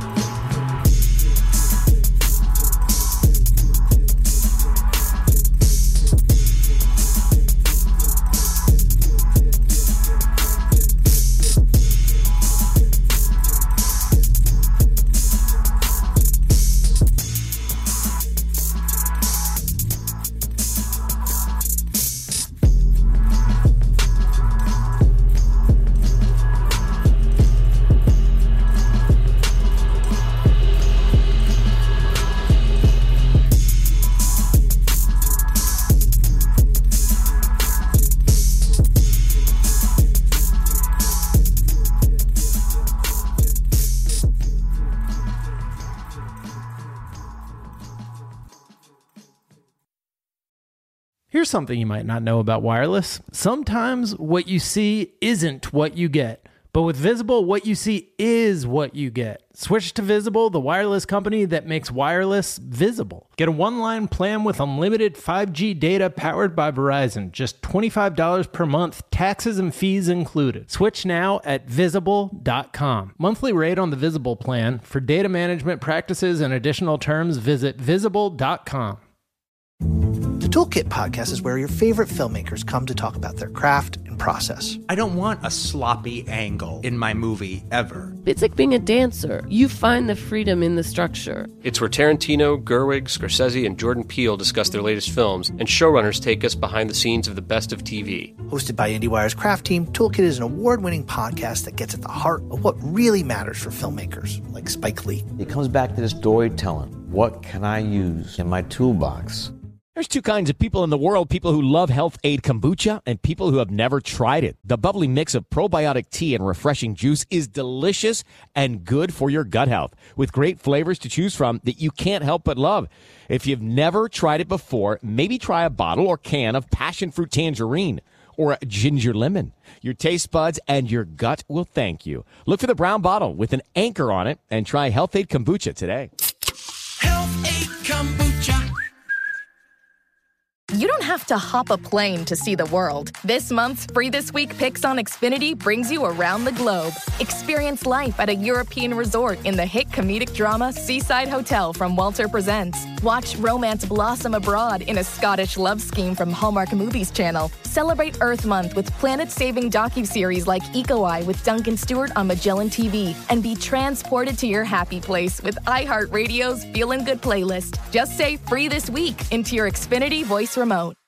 Here's something you might not know about wireless. Sometimes what you see isn't what you get. But with Visible, what you see is what you get. Switch to Visible, the wireless company that makes wireless visible. Get a one-line plan with unlimited five G data powered by Verizon. Just twenty-five dollars per month, taxes and fees included. Switch now at visible dot com. Monthly rate on the Visible plan. For data management practices and additional terms, visit visible dot com. The Toolkit podcast is where your favorite filmmakers come to talk about their craft and process. I don't want a sloppy angle in my movie ever. It's like being a dancer. You find the freedom in the structure. It's where Tarantino, Gerwig, Scorsese, and Jordan Peele discuss their latest films, and showrunners take us behind the scenes of the best of T V. Hosted by IndieWire's craft team, Toolkit is an award-winning podcast that gets at the heart of what really matters for filmmakers, like Spike Lee. It comes back to the storytelling. What can I use in my toolbox? There's two kinds of people in the world, people who love Health Aid Kombucha and people who have never tried it. The bubbly mix of probiotic tea and refreshing juice is delicious and good for your gut health, with great flavors to choose from that you can't help but love. If you've never tried it before, maybe try a bottle or can of passion fruit tangerine or a ginger lemon. Your taste buds and your gut will thank you. Look for the brown bottle with an anchor on it and try Health Aid Kombucha today. Health Aid Kombucha. You don't have to hop a plane to see the world. This month's Free This Week Picks on Xfinity brings you around the globe. Experience life at a European resort in the hit comedic drama Seaside Hotel from Walter Presents. Watch romance blossom abroad in a Scottish love scheme from Hallmark Movies Channel. Celebrate Earth Month with planet-saving docuseries like Eco Eye with Duncan Stewart on Magellan T V. And be transported to your happy place with iHeartRadio's Feelin' Good playlist. Just say free this week into your Xfinity voice remote.